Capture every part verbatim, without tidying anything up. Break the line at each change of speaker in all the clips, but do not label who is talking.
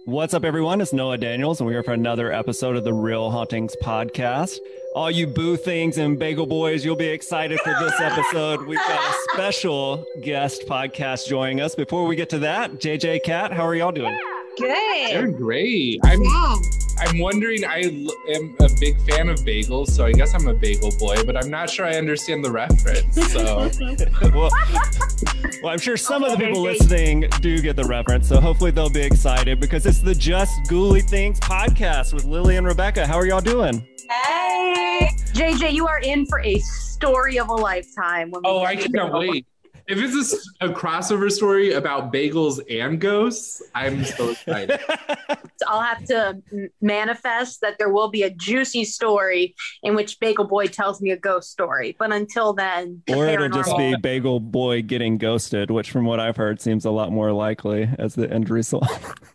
What's up, everyone? It's Noah Daniels, and we're here for another episode of the Real Hauntings podcast. All you boo things and bagel boys, you'll be excited for this episode. We've got a special guest podcast joining us. Before we get to that, J J, Kat, how are y'all doing?
Good.
They're great. I'm
Yeah.
I'm wondering, I l- am a big fan of bagels, so I guess I'm a bagel boy, but I'm not sure I understand the reference. So
well, well, I'm sure some of the people listening do get the reference, so hopefully they'll be excited because it's the Just Ghouly Things podcast with Lily and Rebecca. How are y'all doing?
Hey. J J, you are in for a story of a lifetime. When we
Oh,
get
I
to
cannot
the-
wait. If it's a, s- a crossover story about bagels and ghosts, I'm so excited.
I'll have to m- manifest that there will be a juicy story in which Bagel Boy tells me a ghost story. But until then, the
Or it'll just
paranormal-
be Bagel Boy getting ghosted, which from what I've heard seems a lot more likely as the end result.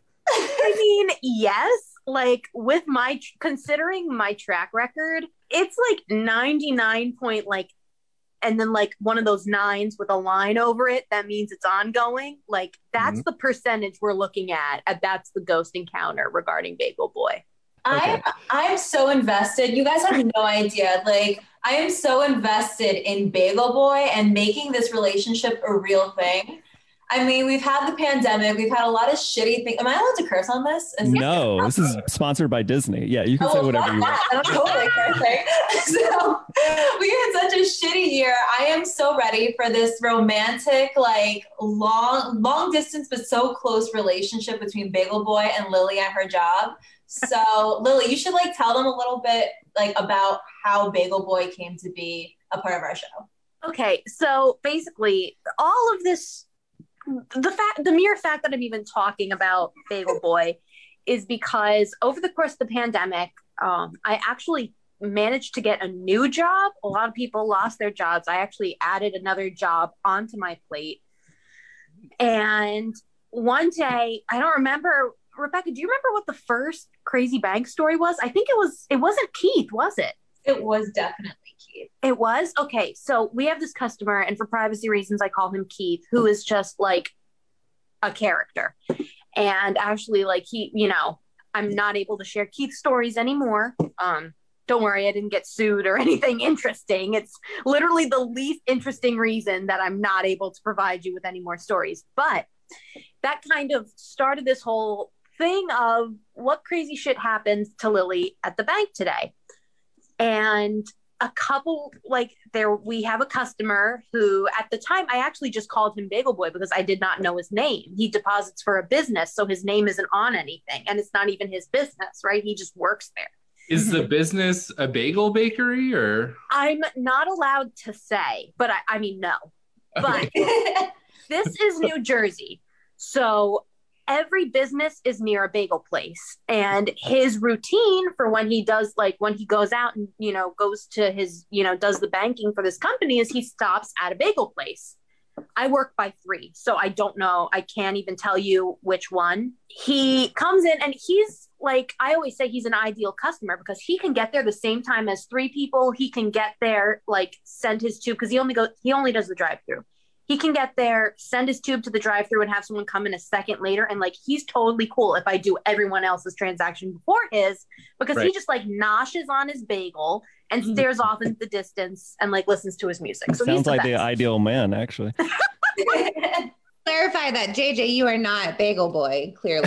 I mean, yes. Like with my considering my track record, it's like ninety-nine point like and then like one of those nines with a line over it, that means it's ongoing. Like that's
Mhm.
the percentage we're looking at, and that's the ghost encounter regarding Bagel Boy.
Okay.
I'm I'm so invested. You guys have no idea. Like I am so invested in Bagel Boy and making this relationship a real thing. I mean, we've had the pandemic. We've had a lot of shitty things. Am I allowed to curse on this? Is
No, this is sponsored by Disney. Yeah, you can
Oh,
say
well,
whatever
fuck
you want.
that. I'm totally cursing. So we had such a shitty year. I am so ready for this romantic, like long, long distance, but so close relationship between Bagel Boy and Lily at her job. So Lily, you should like tell them a little bit like about how Bagel Boy came to be a part of our show.
Okay, so basically, all of this, the fact, the mere fact that I'm even talking about Bagel Boy is because over the course of the pandemic, um, I actually managed to get a new job. A lot of people lost their jobs. I actually added another job onto my plate. And one day, I don't remember, Rebecca, do you remember what the first crazy bank story was? I think it was, it wasn't Keith, was it?
It was definitely Keith.
It was? Okay. So we have this customer, and for privacy reasons, I call him Keith, who is just like a character. And actually, like, he, you know, I'm not able to share Keith's stories anymore. Um, don't worry, I didn't get sued or anything interesting. It's literally the least interesting reason that I'm not able to provide you with any more stories. But that kind of started this whole thing of what crazy shit happened to Lily at the bank today. And a couple, like there, we have a customer who at the time, I actually just called him Bagel Boy because I did not know his name. He deposits for a business, so his name isn't on anything. And it's not even his business, right? He just works there.
Is the business a bagel bakery or?
I'm not allowed to say, but I, I mean, no. But this is New Jersey. So every business is near a bagel place, and his routine for when he does, like when he goes out and, you know, goes to his, you know, does the banking for this company is he stops at a bagel place. I work by three, so I don't know. I can't even tell you which one. He comes in and he's like, I always say he's an ideal customer because he can get there the same time as three people. He can get there, like send his tube, because he only goes, he only does the drive-through. He can get there, send his tube to the drive-thru and have someone come in a second later. And like, he's totally cool if I do everyone else's transaction before his, because
Right.
he just like noshes on his bagel and stares off into the distance and like listens to his music. So he's
Sounds
the
like the
best.
ideal man, actually.
Clarify that, J J, you are not Bagel Boy, clearly.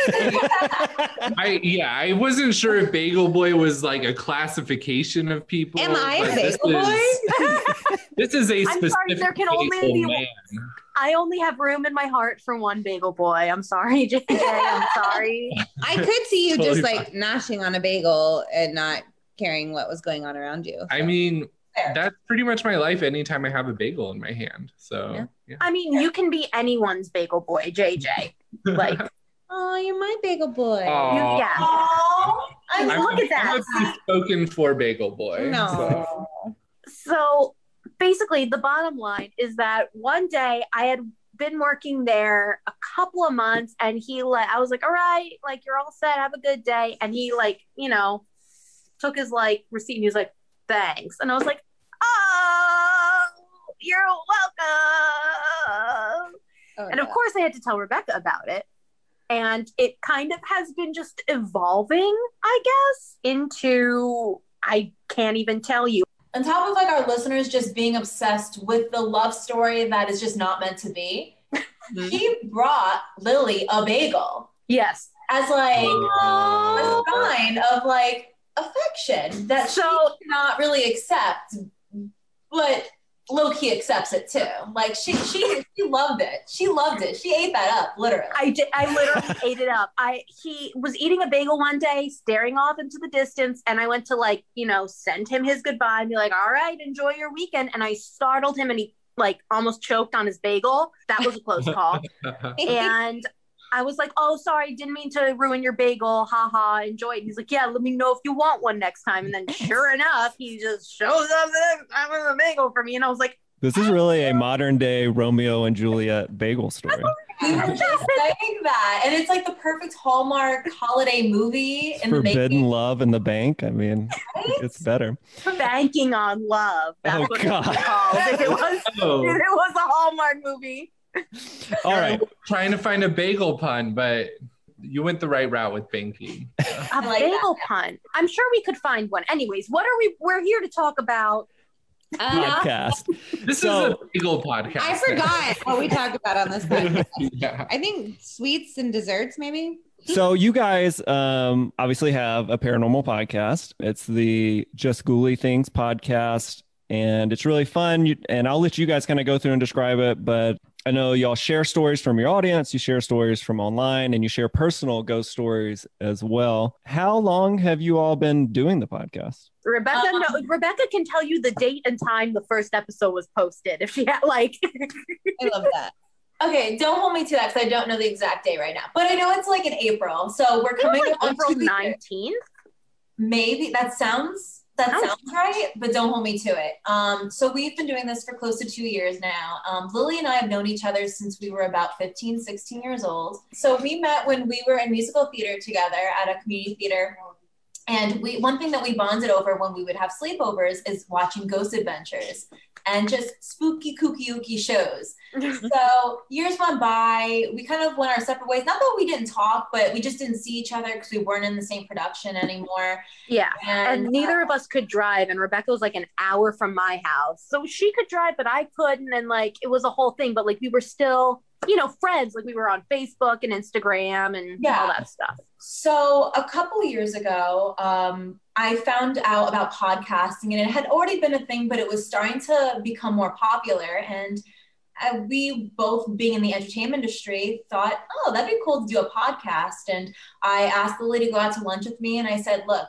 I yeah, I wasn't sure if Bagel Boy was like a classification of people.
Am I a
but this
Bagel Boy?
is- This is a
I'm sorry,
specific
there can only
bagel
be
man.
I only have room in my heart for one bagel boy. I'm sorry, J J. I'm sorry.
I could see you
Totally
just like noshing on a bagel and not caring what was going on around you.
I mean,
Fair.
that's pretty much my life anytime I have a bagel in my hand. So
Yeah.
yeah.
I mean, you can be anyone's bagel boy, J J. Like,
Oh, you're my Bagel Boy.
Aw.
you, yeah.
Aw,
I mean,
I'm,
look at
I'm
that.
a spoken for Bagel Boy.
No.
so.
So basically, the bottom line is that one day I had been working there a couple of months, and he let, I was like, all right, like, you're all set, have a good day. And he, like, you know, took his like receipt and he was like, thanks. And I was like, oh, you're welcome.
Oh,
And of
no.
course, I had to tell Rebecca about it. And it kind of has been just evolving, I guess, into, I can't even tell you.
On top of like our listeners just being obsessed with the love story that is just not meant to be, mm-hmm. he brought Lily a bagel.
Yes.
As like a sign of like affection that so, she cannot really accept, but low-key accepts it too. Like she she she loved it. She loved it. She ate that up, literally.
I did I literally ate it up. I he was eating a bagel one day, staring off into the distance, and I went to like, you know, send him his goodbye and be like, all right, enjoy your weekend. And I startled him and he like almost choked on his bagel. That was a close call. And I was like, oh, sorry, didn't mean to ruin your bagel. Ha ha, enjoy it. And he's like, yeah, let me know if you want one next time. And then sure enough, he just shows up next time with a bagel for me. And I was like,
this is really a modern day Romeo and Juliet bagel story.
We were just saying that. And it's like the perfect Hallmark holiday movie. In
Forbidden
the
Love in the Bank. I mean, right? It's better.
Banking on Love. That's
oh,
what
God.
it was called. If it was,
oh.
if it was a Hallmark movie.
All right.
Trying to find a bagel pun, but you went the right route with banking.
A like bagel that. Pun. I'm sure we could find one. Anyways, what are we? We're here to talk about.
Uh, podcast.
This
so,
is a bagel podcast.
I forgot what we talked about on this podcast.
Yeah.
I think sweets and desserts, maybe.
So you guys um, obviously have a paranormal podcast. It's the Just Ghouly Things podcast, and it's really fun. You, and I'll let you guys kind of go through and describe it, but I know y'all share stories from your audience, you share stories from online, and you share personal ghost stories as well. How long have you all been doing the podcast?
Rebecca, um, no, Rebecca can tell you the date and time the first episode was posted. If she had like,
I love that.
Okay, don't hold me to that because I don't know the exact day right now, but I know it's like in April. So we're coming
like
up on
April nineteenth.
Maybe that sounds. That sounds right, but don't hold me to it. Um, so we've been doing this for close to two years now. Um, Lily and I have known each other since we were about fifteen, sixteen years old. So we met when we were in musical theater together at a community theater. And we one thing that we bonded over when we would have sleepovers is watching Ghost Adventures and just spooky, kooky, ooky shows. So years went by, we kind of went our separate ways. Not that we didn't talk, but we just didn't see each other because we weren't in the same production anymore.
Yeah, and, and neither uh, of us could drive. And Rebecca was like an hour from my house. So she could drive, but I couldn't. And like, it was a whole thing, but like we were still, you know, friends. Like we were on Facebook and Instagram and yeah. all that stuff.
So a couple of years ago, um, I found out about podcasting, and it had already been a thing, but it was starting to become more popular. And uh, we both, being in the entertainment industry, thought, oh, that'd be cool to do a podcast. And I asked Lily to go out to lunch with me, and I said, look,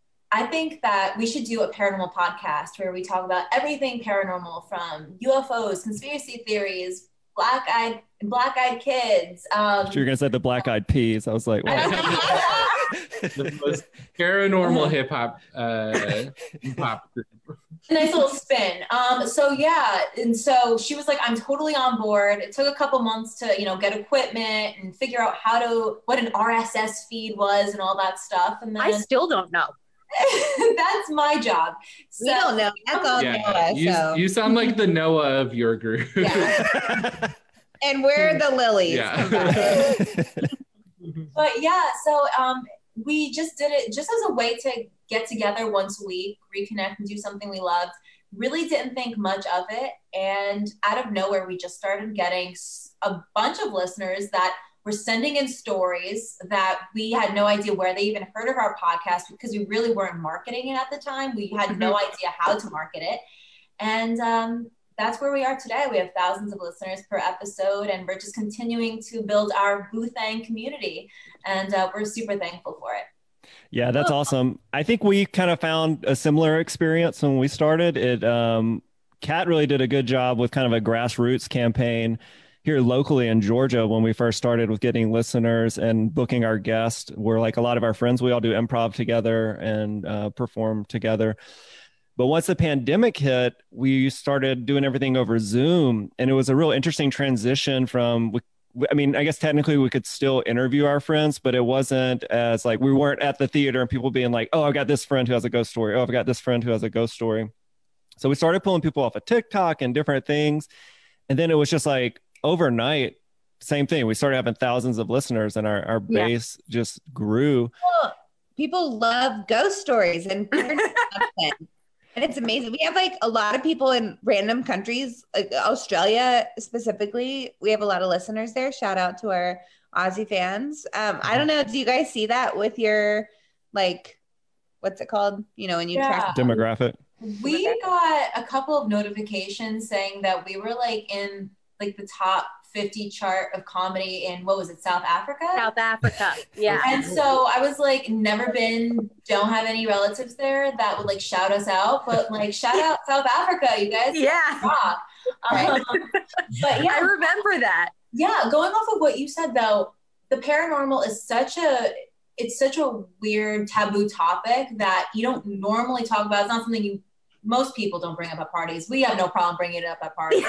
I think that we should do a paranormal podcast where we talk about everything paranormal, from U F Os, conspiracy theories, black-eyed black-eyed kids. Um,
You're gonna say the black-eyed peas. I was like, wow.
The most paranormal hip hop uh, hip-hop group.
Nice little spin. Um, so yeah, and so she was like, "I'm totally on board." It took a couple months to, you know, get equipment and figure out how to what an R S S feed was and all that stuff. And then
I still don't know.
That's my job. So,
we don't know. That's all
yeah,
Noah.
You,
so.
you sound like the Noah of your group.
Yeah. And we're the lilies.
Yeah.
But yeah, so um, we just did it just as a way to get together once a week, reconnect, and do something we loved. Really didn't think much of it. And out of nowhere, we just started getting a bunch of listeners that were sending in stories that we had no idea where they even heard of our podcast, because we really weren't marketing it at the time. We had no idea how to market it. And um, that's where we are today. We have thousands of listeners per episode, and we're just continuing to build our Boothang community. And uh, we're super thankful for it.
Yeah, that's awesome. I think we kind of found a similar experience when we started. It, um, Kat really did a good job with kind of a grassroots campaign here locally in Georgia when we first started with getting listeners and booking our guests. We're like a lot of our friends, we all do improv together and uh, perform together. But once the pandemic hit, we started doing everything over Zoom. And it was a real interesting transition from, I mean, I guess technically we could still interview our friends, but it wasn't as like, we weren't at the theater and people being like, oh, I've got this friend who has a ghost story. Oh, I've got this friend who has a ghost story. So we started pulling people off of TikTok and different things. And then it was just like overnight, same thing. We started having thousands of listeners and our, our
Yeah.
base just grew.
People, people love ghost stories and and it's amazing. We have like a lot of people in random countries, like Australia specifically. We have a lot of listeners there. Shout out to our Aussie fans. Um, I don't know. Do you guys see that with your, like, what's it called? You know, when you
Yeah.
track
Demographic.
We got a couple of notifications saying that we were like in like the top fifty chart of comedy in, what was it, South Africa?
South Africa. Yeah.
And so I was like, never been, don't have any relatives there that would like shout us out, but like shout out South Africa, you guys.
Yeah.
Rock. Um, but yeah,
I remember that.
yeah, going off of what you said though, the paranormal is such a, it's such a weird taboo topic that you don't normally talk about. It's not something you, most people don't bring up at parties. We have no problem bringing it up at parties.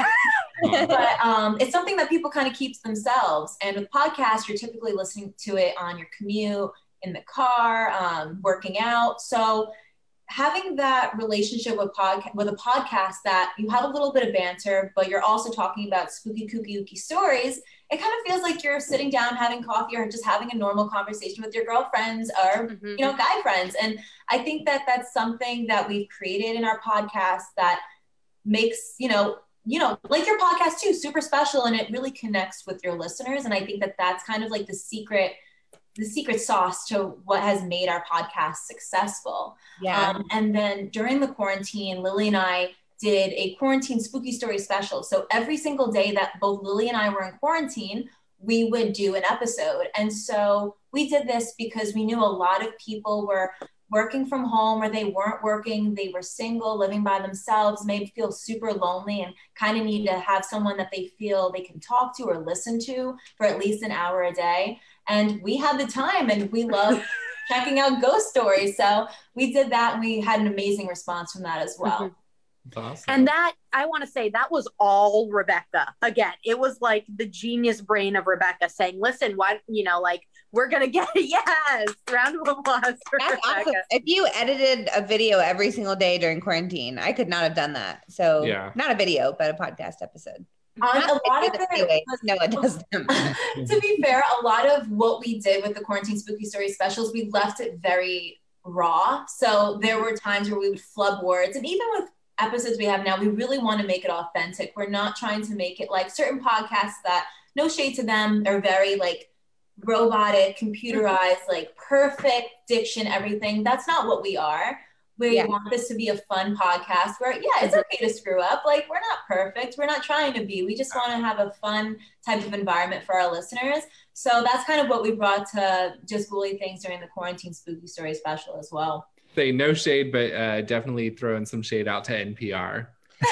But um, it's something that people kind of keep to themselves. And with podcasts, you're typically listening to it on your commute, in the car, um, working out. So having that relationship with podca- with a podcast that you have a little bit of banter, but you're also talking about spooky, kooky, ooky stories, it kind of feels like you're sitting down having coffee or just having a normal conversation with your girlfriends or,
Mhm.
you know, guy friends. And I think that that's something that we've created in our podcast that makes, you know, you know, like your podcast too, super special, and it really connects with your listeners. And I think that that's kind of like the secret, the secret sauce to what has made our podcast successful.
Yeah.
Um, and then during the quarantine, Lily and I did a quarantine spooky story special. So every single day that both Lily and I were in quarantine, we would do an episode. And so we did this because we knew a lot of people were working from home or they weren't working, they were single, living by themselves, maybe feel super lonely and kind of need to have someone that they feel they can talk to or listen to for at least an hour a day. And we had the time and we love checking out ghost stories. So we did that and we had an amazing response from that as well.
Mhm.
That's awesome.
And that, I want to say, that was all Rebecca. Again, it was like the genius brain of Rebecca saying, listen, why, you know, like, we're going to get it. Yes. Round of applause for
That's
Rebecca.
awesome. If you edited a video every single day during quarantine, I could not have done that. So
Yeah.
not a video, but a podcast episode.
On
Not
a lot of
that I do
it,
anyway. Noah does them.
to be fair, a lot of what we did with the quarantine spooky story specials, we left it very raw. So there were times where we would flub words, and even with episodes we have now, we really want to make it authentic. We're not trying to make it like certain podcasts that, no shade to them, are very like robotic, computerized, like perfect diction, everything. That's not what we are. We
Yeah.
want this to be a fun podcast where, yeah, it's okay to screw up. Like, we're not perfect. We're not trying to be. We just want to have a fun type of environment for our listeners. So that's kind of what we brought to Just Ghouly Things during the quarantine spooky story special as well.
Say no shade, but uh, definitely throwing some shade out to N P R.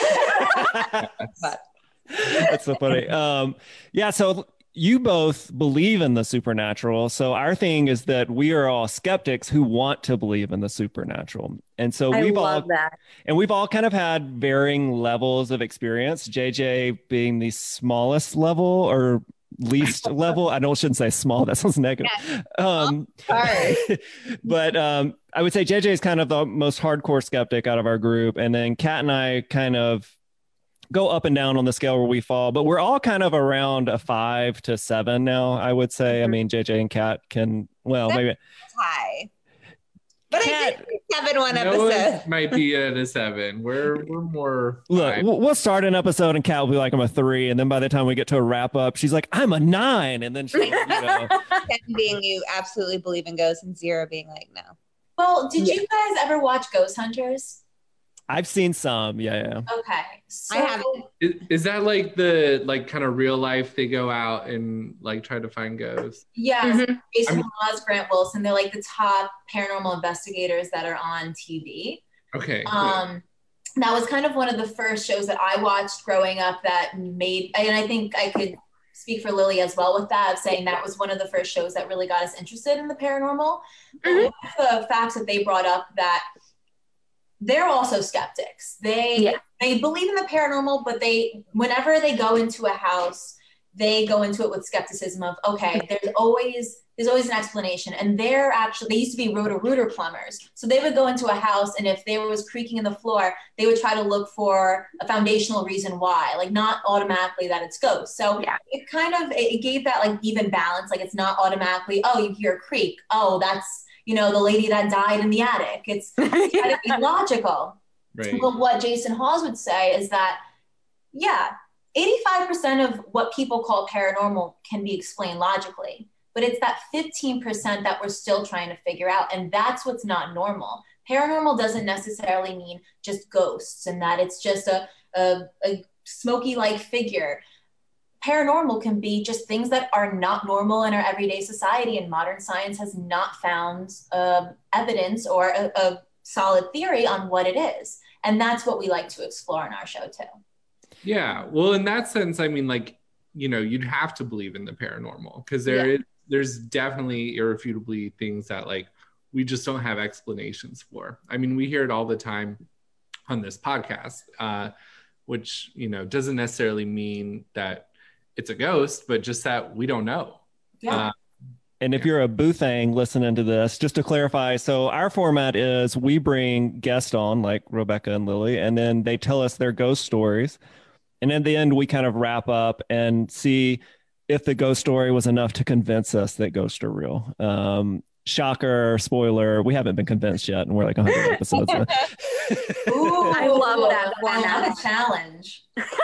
That's so funny. Um, yeah, so you both believe in the supernatural. So our thing is that we are all skeptics who want to believe in the supernatural. And so
I
we've
love
all
that.
and we've all kind of had varying levels of experience. J J being the smallest level or least level. I don't shouldn't say small. That sounds negative. Um,
Sorry.
but um, I would say J J is kind of the most hardcore skeptic out of our group, and then Kat and I kind of go up and down on the scale where we fall, but we're all kind of around a five to seven now, I would say. I mean, J J and Kat can, well, maybe.
Hi. But
Kat-
I did see seven one
Noah
episode.
might be at a seven. We're we're more.
Look,
five.
we'll we'll start an episode and Kat will be like, I'm a three. And then by the time we get to a wrap up, she's like, I'm a nine. And then she, you know,
ten being you absolutely believe in ghosts and zero being like no.
Well, did you guys ever watch Ghost Hunters?
I've seen some. Yeah, yeah.
Okay. So,
I haven't.
Is, is that like the like kind of real life? They go out and like try to find ghosts.
Yeah,
Mhm.
Jason
I'm-
Mraz, Grant Wilson, they're like the top paranormal investigators that are on T V.
Okay.
Um, that was kind of one of the first shows that I watched growing up that made, and I think I could speak for Lily as well with that, of saying that was one of the first shows that really got us interested in the paranormal. But one of the facts that they brought up that they're also skeptics. They
Yeah.
they believe in the paranormal, but they whenever they go into a house, they go into it with skepticism of, okay, there's always there's always an explanation. And they're actually, they used to be Roto-Rooter plumbers. So they would go into a house, and if there was creaking in the floor, they would try to look for a foundational reason why, like not automatically that it's ghosts. So yeah. it kind of, it gave that like even balance. Like it's not automatically, oh, you hear a creak. Oh, that's, you know, the lady that died in the attic. It's kind of be logical.
Right.
But what Jason Hawes would say is that, yeah, eighty-five percent of what people call paranormal can be explained logically. But it's that fifteen percent that we're still trying to figure out. And that's what's not normal. Paranormal doesn't necessarily mean just ghosts and that it's just a, a, a smoky-like figure. Paranormal can be just things that are not normal in our everyday society, and modern science has not found uh, evidence or a, a solid theory on what it is. And that's what we like to explore in our show too.
Yeah. Well, in that sense, I mean, like, you know, you'd have to believe in the paranormal because there yeah. is there's definitely irrefutably things that like we just don't have explanations for. I mean, we hear it all the time on this podcast, uh, which, you know, doesn't necessarily mean that it's a ghost, but just that we don't know.
Yeah.
Uh,
And if you're a Boothang listening to this, just to clarify, so our format is we bring guests on like Rebecca and Lily, and then they tell us their ghost stories. And in the end, we kind of wrap up and see if the ghost story was enough to convince us that ghosts are real. Um, shocker, spoiler, we haven't been convinced yet, and we're like one hundred episodes in.
Ooh,
I love that.
Wow, what a challenge.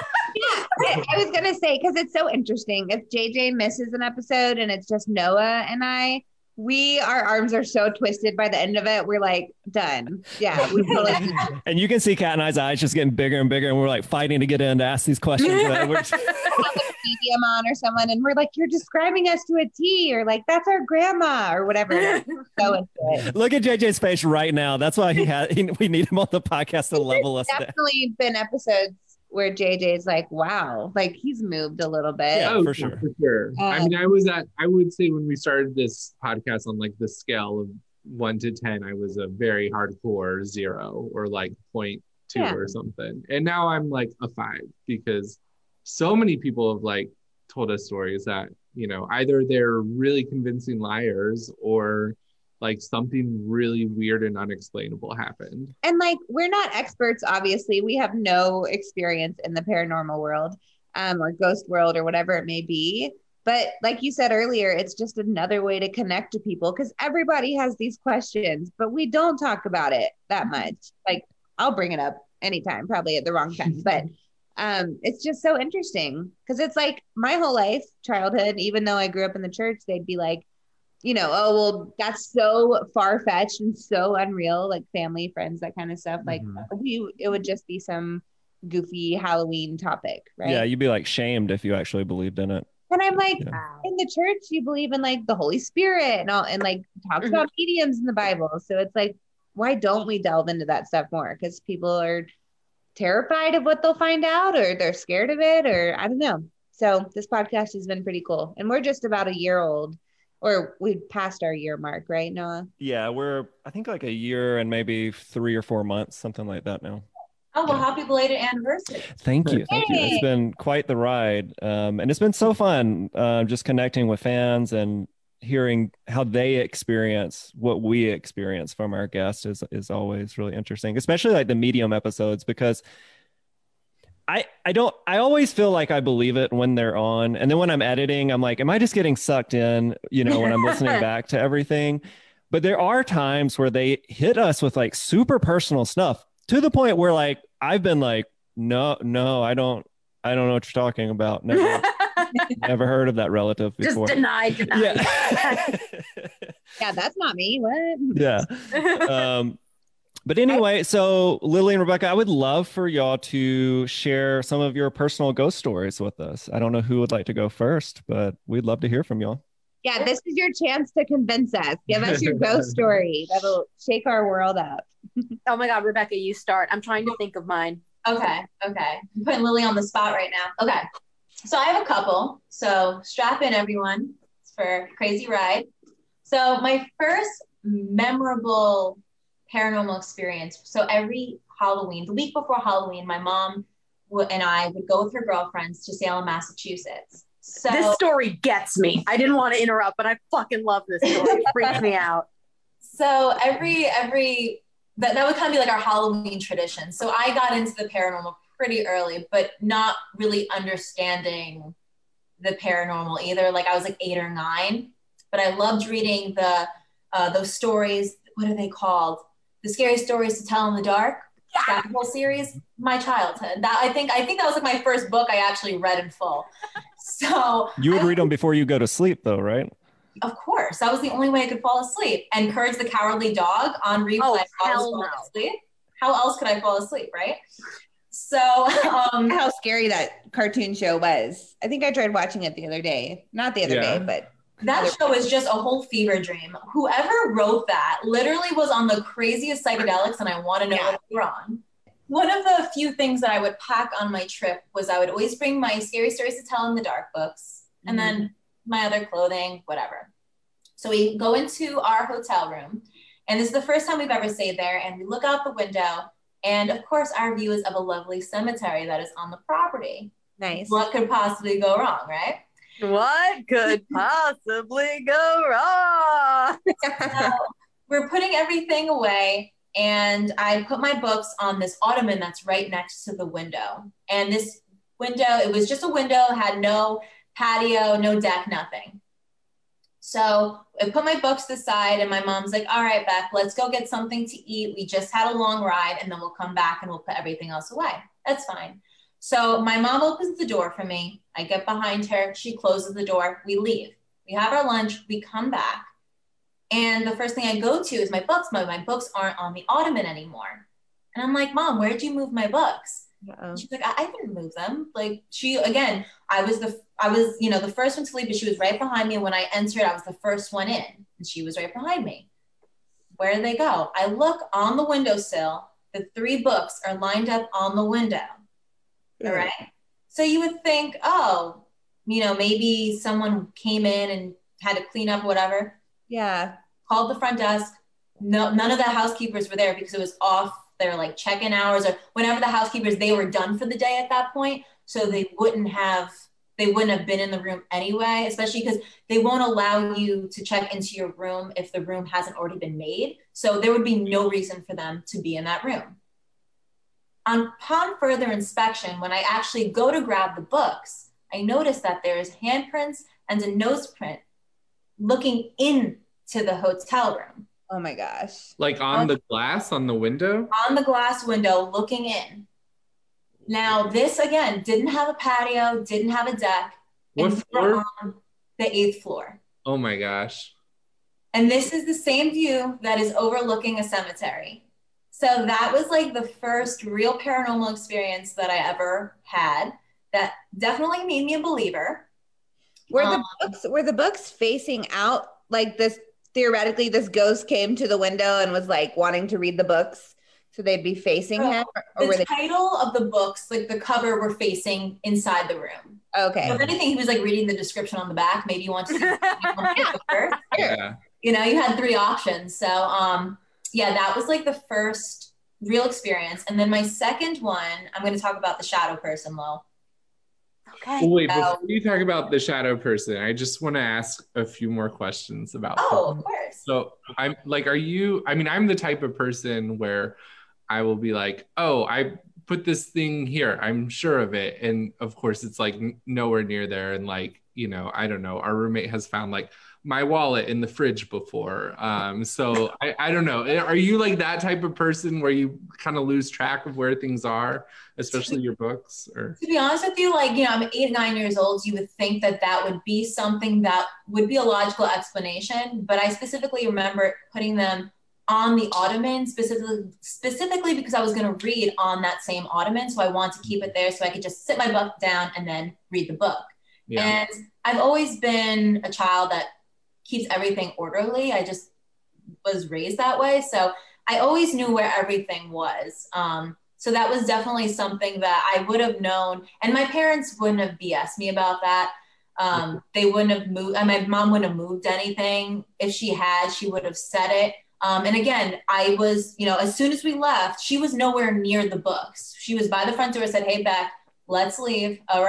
Yeah, I was gonna say, because it's so interesting. If J J misses an episode and it's just Noah and I, we our arms are so twisted by the end of it. We're like done. Yeah, we totally.
And you can see Kat and I's eyes just getting bigger and bigger, and we're like fighting to get in to ask these questions. We're just...
medium on or someone, and we're like, you're describing us to a T, or like that's our grandma or whatever. Go into it.
Look at J J's face right now. That's why he had. He, we need him on the podcast to level us.
Definitely down. Been episodes where J J's like, wow, like he's moved a little bit.
Yeah,
oh,
for sure.
For sure. Um, I mean, I was at, I would say when we started this podcast on like the scale of one to ten, I was a very hardcore zero or like point two yeah. or something. And now I'm like a five because so many people have like told us stories that, you know, either they're really convincing liars or like something really weird and unexplainable happened.
And like, we're not experts, obviously. We have no experience in the paranormal world um, or ghost world or whatever it may be. But like you said earlier, it's just another way to connect to people because everybody has these questions, but we don't talk about it that much. Like, I'll bring it up anytime, probably at the wrong time, but um, it's just so interesting because it's like my whole life, childhood, even though I grew up in the church, they'd be like, you know, oh, well, that's so far-fetched and so unreal, like family, friends, that kind of stuff. Like mm-hmm. we, it would just be some goofy Halloween topic, right?
Yeah, you'd be like shamed if you actually believed in it.
And I'm like,
yeah.
in the church, you believe in like the Holy Spirit and all, and like talks about mediums in the Bible. So it's like, why don't we delve into that stuff more? Because people are terrified of what they'll find out, or they're scared of it, or I don't know. So this podcast has been pretty cool. And we're just about a year old. Or we passed our year mark, right, Noah?
Yeah, we're, I think like a year and maybe three or four months, something like that now.
Oh, well,
yeah.
happy belated anniversary.
Thank you. Thank you. It's been quite the ride. Um, and it's been so fun uh, just connecting with fans and hearing how they experience what we experience from our guests is, is always really interesting, especially like the medium episodes, because I, I don't, I always feel like I believe it when they're on. And then when I'm editing, I'm like, am I just getting sucked in, you know, when I'm listening back to everything? But there are times where they hit us with like super personal stuff to the point where like, I've been like, no, no, I don't, I don't know what you're talking about. Never, never heard of that relative before.
Just denied, denied.
Yeah.
Yeah, that's not me. What?
Yeah. Um, But anyway, so Lily and Rebecca, I would love for y'all to share some of your personal ghost stories with us. I don't know who would like to go first, but we'd love to hear from y'all.
Yeah, this is your chance to convince us. Give us your ghost story. That'll shake our world up.
Oh my God, Rebecca, you start. I'm trying to think of mine.
Okay, okay. I'm putting Lily on the spot right now. Okay. So I have a couple. So strap in, everyone, for a crazy ride. So my first memorable paranormal experience. So every Halloween, the week before Halloween, my mom w- and I would go with her girlfriends to Salem, Massachusetts. So
this story gets me. I didn't want to interrupt, but I fucking love this story. It freaks me out.
So every every that, that would kind of be like our Halloween tradition. So I got into the paranormal pretty early, but not really understanding the paranormal either. Like I was like eight or nine, but I loved reading the uh, those stories. What are they called? The Scary Stories to Tell in the Dark. Yeah. That whole series, my childhood. That I think I think that was like my first book I actually read in full. So
you would
I,
read them before you go to sleep, though, right?
Of course, that was the only way I could fall asleep. And Courage the Cowardly Dog on replay.
Oh,
I was
hell
falling
no.
asleep. How else could I fall asleep, right? So, um,
how scary that cartoon show was. I think I tried watching it the other day. Not the other
Yeah.
day, but
that show is just a whole fever dream. Whoever wrote that literally was on the craziest psychedelics, and I want to know
Yeah.
what they were on. One of the few things that I would pack on my trip was I would always bring my Scary Stories to Tell in the Dark books, mm-hmm. and then my other clothing, whatever. So we go into our hotel room, and this is the first time we've ever stayed there, and we look out the window, and of course our view is of a lovely cemetery that is on the property.
Nice.
What could possibly go wrong, right?
What could possibly go wrong?
So we're putting everything away, and I put my books on this ottoman that's right next to the window. And this window, it was just a window, had no patio, no deck, nothing. So I put my books aside, and my mom's like, all right, Beth, let's go get something to eat. We just had a long ride, and then we'll come back and we'll put everything else away. That's fine. So my mom opens the door for me. I get behind her. She closes the door. We leave. We have our lunch. We come back. And the first thing I go to is my books. My, my books aren't on the ottoman anymore. And I'm like, Mom, where'd you move my books? Uh-oh. She's like, I, I didn't move them. Like she, again, I was the, I was, you know, the first one to leave, but she was right behind me. When I entered, I was the first one in, and she was right behind me. Where did they go? I look on the windowsill. The three books are lined up on the window. All right. So you would think, oh, you know, maybe someone came in and had to clean up, whatever.
Yeah.
Called the front desk. No, none of the housekeepers were there because it was off their like check-in hours, or whenever the housekeepers, they were done for the day at that point. So they wouldn't have, they wouldn't have been in the room anyway, especially because they won't allow you to check into your room if the room hasn't already been made. So there would be no reason for them to be in that room. Upon further inspection, when I actually go to grab the books, I notice that there's handprints and a nose print looking into the hotel room.
Oh my gosh.
Like on the glass on the window?
On the glass window looking in. Now, this again didn't have a patio, didn't have a deck.
What floor?
On the eighth floor.
Oh my gosh.
And this is the same view that is overlooking a cemetery. So that was like the first real paranormal experience that I ever had that definitely made me a believer.
Were
um,
the books were the books facing out like this? Theoretically, this ghost came to the window and was like wanting to read the books, so they'd be facing
so
him. Or, or
the
were they-
title of the books, like the cover, were facing inside the room.
Okay.
So if anything, he was like reading the description on the back. Maybe you want to see you want to pick the first.
Yeah.
You know, you had three options. So um, yeah, that was like the first real experience. And then my second one, I'm going to talk about the shadow person, Lo.
Okay.
Oh, wait,
So-
before you talk about the shadow person, I just want to ask a few more questions about
Oh,
them.
of course.
So I'm like, are you, I mean, I'm the type of person where I will be like, oh, I put this thing here, I'm sure of it. And of course it's like n- nowhere near there. And like, you know, I don't know, our roommate has found like my wallet in the fridge before. Um, so I, I don't know. Are you like that type of person where you kind of lose track of where things are, especially your books? Or
To be honest with you, like, you know, I'm eight, nine years old. So you would think that that would be something that would be a logical explanation. But I specifically remember putting them on the ottoman, specifically, specifically because I was going to read on that same ottoman. So I want to keep it there so I could just sit my book down and then read the book.
yeah.
And I've always been a child that keeps everything orderly. I just was raised that way. So I always knew where everything was. Um, so that was definitely something that I would have known. And my parents wouldn't have B S'd me about that. Um, they wouldn't have moved. And my mom wouldn't have moved anything. If she had, she would have said it. Um, and again, I was, you know, as soon as we left, she was nowhere near the books. She was by the front door, said, hey, Beck, let's leave. All right.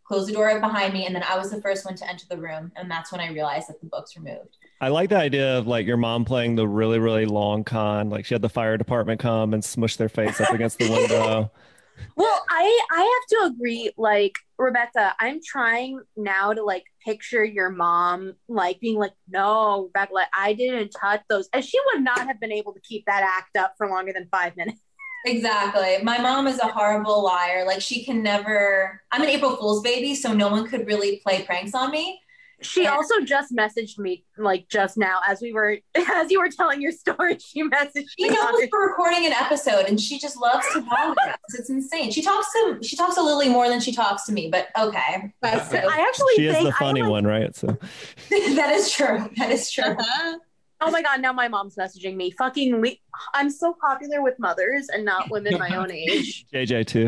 closed the door behind me, and then I was the first one to enter the room. And that's when I realized that the books were moved.
I like the idea of like your mom playing the really, really long con. Like she had the fire department come and smush their face up against the window.
Well, I I have to agree, like, Rebecca, I'm trying now to like picture your mom like being like, no, Rebecca, like, I didn't touch those. And she would not have been able to keep that act up for longer than five minutes.
Exactly. My mom is a horrible liar. Like she can never, I'm an April Fool's baby, so no one could really play pranks on me.
She and also just messaged me like just now as we were, as you were telling your story, she messaged
me. She knows we're recording an episode and she just loves to bother us. It's insane. She talks to, she talks to Lily more than she talks to me, but okay.
That's so, I actually
she
think
is the funny
like,
one, right? So
that is true. That is true.
Uh-huh. Oh my God, now my mom's messaging me. Fucking, le- I'm so popular with mothers and not women my own age.
J J too.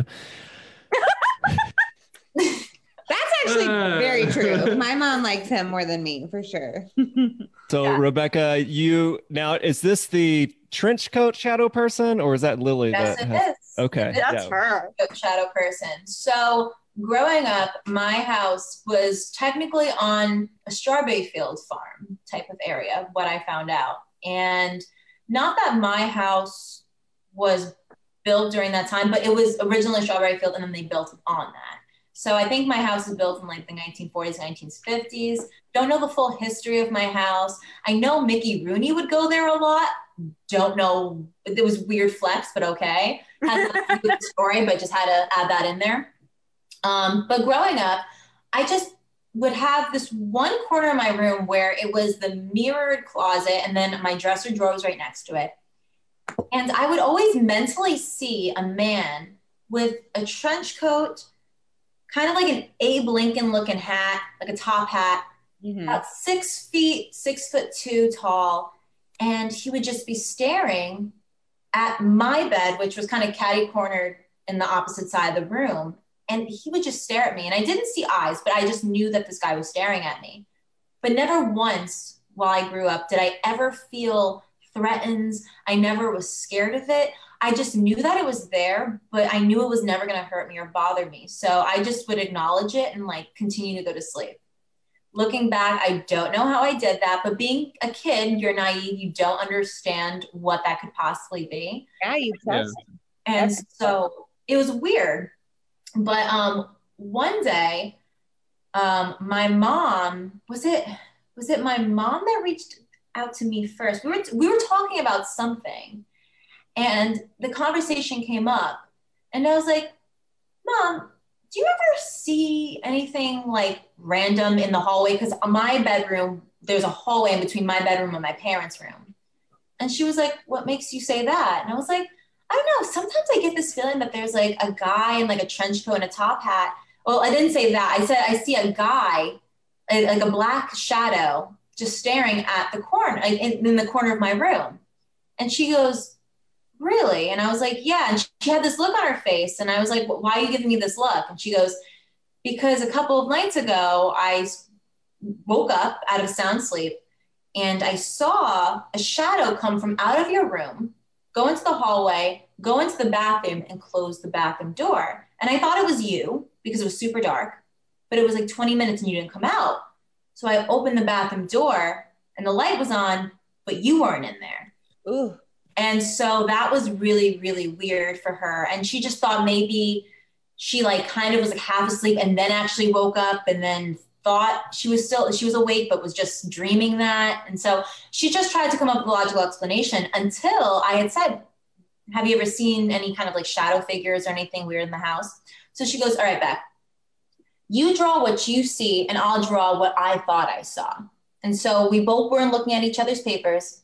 That's actually uh. very true. My mom likes him more than me, for sure.
So yeah. Rebecca, you, now, is this the trench coat shadow person or is that Lily?
Yes,
that
it
has,
is.
Okay.
That's
yeah.
her.
Shadow person. So growing up, my house was technically on a strawberry field farm type of area, what I found out. And not that my house was built during that time, but it was originally a strawberry field and then they built on that. So I think my house was built in like the nineteen forties, nineteen fifties. Don't know the full history of my house. I know Mickey Rooney would go there a lot. Don't know. It was weird flex, but okay. Has nothing to do with the story, but just had to add that in there. Um, but growing up, I just would have this one corner of my room where it was the mirrored closet and then my dresser drawer was right next to it. And I would always mentally see a man with a trench coat, kind of like an Abe Lincoln looking hat, like a top hat, mm-hmm. about six feet, six foot two tall. And he would just be staring at my bed, which was kind of catty cornered in the opposite side of the room. And he would just stare at me. And I didn't see eyes, but I just knew that this guy was staring at me. But never once while I grew up did I ever feel threatened. I never was scared of it. I just knew that it was there, but I knew it was never going to hurt me or bother me. So I just would acknowledge it and like continue to go to sleep. Looking back, I don't know how I did that, but being a kid, you're naive. You don't understand what that could possibly be.
Yeah, you trust.
Yeah. And That's so it was weird. But um, one day, um, my mom, was it, was it my mom that reached out to me first? We were, we were talking about something and the conversation came up and I was like, Mom, do you ever see anything like random in the hallway? Because my bedroom, there's a hallway in between my bedroom and my parents' room. And she was like, what makes you say that? And I was like, I don't know. Sometimes I get this feeling that there's like a guy in like a trench coat and a top hat. Well, I didn't say that. I said, I see a guy, like a black shadow, just staring at the corner, like in, in the corner of my room. And she goes, really? And I was like, yeah. And she had this look on her face. And I was like, why are you giving me this look? And she goes, because a couple of nights ago, I woke up out of sound sleep and I saw a shadow come from out of your room, go into the hallway, go into the bathroom and close the bathroom door. And I thought it was you because it was super dark, but it was like twenty minutes and you didn't come out. So I opened the bathroom door and the light was on, but you weren't in there.
Ooh.
And so that was really, really weird for her. And she just thought maybe she like kind of was like half asleep and then actually woke up and then thought she was still, she was awake, but was just dreaming that. And so she just tried to come up with a logical explanation until I had said, have you ever seen any kind of like shadow figures or anything weird in the house? So she goes, all right, Beck, you draw what you see and I'll draw what I thought I saw. And so we both weren't looking at each other's papers.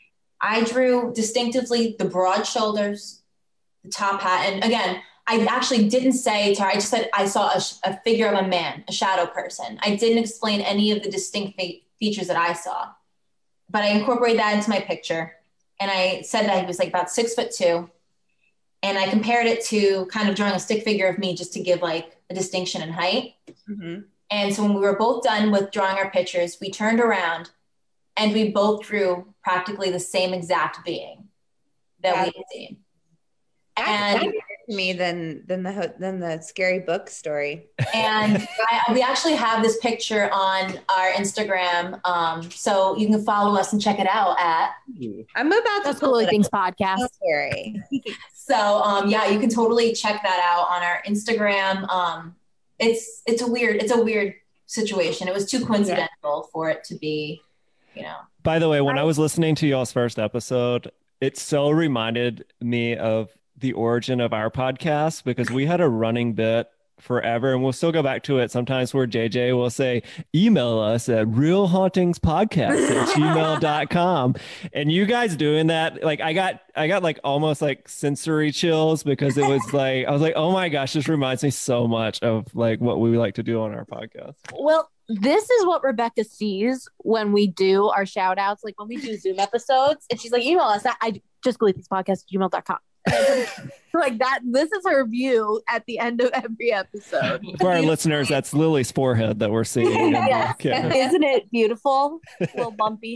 I drew distinctively the broad shoulders, the top hat. And again, I actually didn't say to her, I just said I saw a, a figure of a man, a shadow person. I didn't explain any of the distinct fe- features that I saw, but I incorporated that into my picture. And I said that he was like about six foot two. And I compared it to kind of drawing a stick figure of me just to give like a distinction in height. Mm-hmm. And so when we were both done with drawing our pictures, we turned around and we both drew practically the same exact being that we had seen.
And to me than than the ho- than the scary book story.
And I, we actually have this picture on our Instagram, um, so you can follow us and check it out at.
I'm about
That's
to
Cool
pull it
Things
up.
podcast.
Don't worry.
So um, yeah, you can totally check that out on our Instagram. Um, it's it's a weird it's a weird situation. It was too coincidental yeah. for it to be, you know.
By the way, when I, I was listening to y'all's first episode, it so reminded me of the origin of our podcast, because we had a running bit forever, and we'll still go back to it sometimes, where J J will say, email us at real hauntings podcast at gmail dot com. And you guys doing that, like I got I got like almost like sensory chills, because it was like I was like, oh my gosh, this reminds me so much of like what we like to do on our podcast.
Well, this is what Rebecca sees when we do our shout outs, like when we do Zoom episodes, and she's like, email us at I just believe this podcast at gmail dot com. Like that, this is her view at the end of every episode.
For our listeners, that's Lily's forehead that we're seeing.
Yes. Isn't it beautiful? A little bumpy.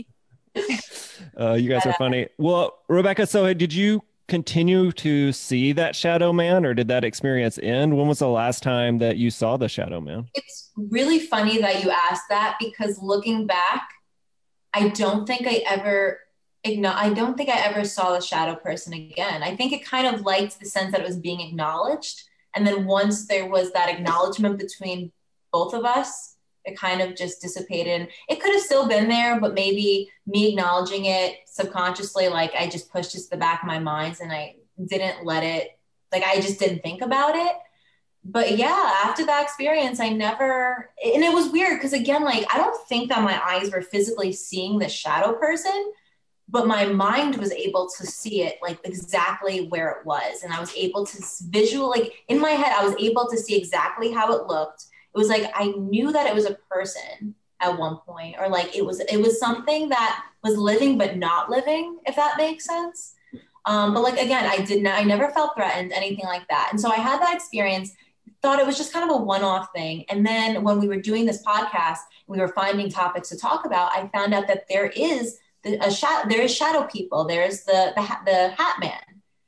Uh, you guys are funny. Well, Rebecca, so did you continue to see that Shadow Man, or did that experience end? When was the last time that you saw the Shadow Man?
It's really funny that you asked that, because looking back, I don't think I ever I don't think I ever saw the shadow person again. I think it kind of liked the sense that it was being acknowledged. And then once there was that acknowledgement between both of us, it kind of just dissipated. It could have still been there, but maybe me acknowledging it subconsciously, like I just pushed it to the back of my mind and I didn't let it, like I just didn't think about it. But yeah, after that experience, I never, and it was weird because again, like I don't think that my eyes were physically seeing the shadow person, but my mind was able to see it like exactly where it was. And I was able to visual, like in my head, I was able to see exactly how it looked. It was like, I knew that it was a person at one point, or like it was, it was something that was living, but not living, if that makes sense. Um, but like, again, I didn't, I never felt threatened, anything like that. And so I had that experience, thought it was just kind of a one-off thing. And then when we were doing this podcast, we were finding topics to talk about, I found out that there is a shadow, there is shadow people. There's the, the, the Hat Man.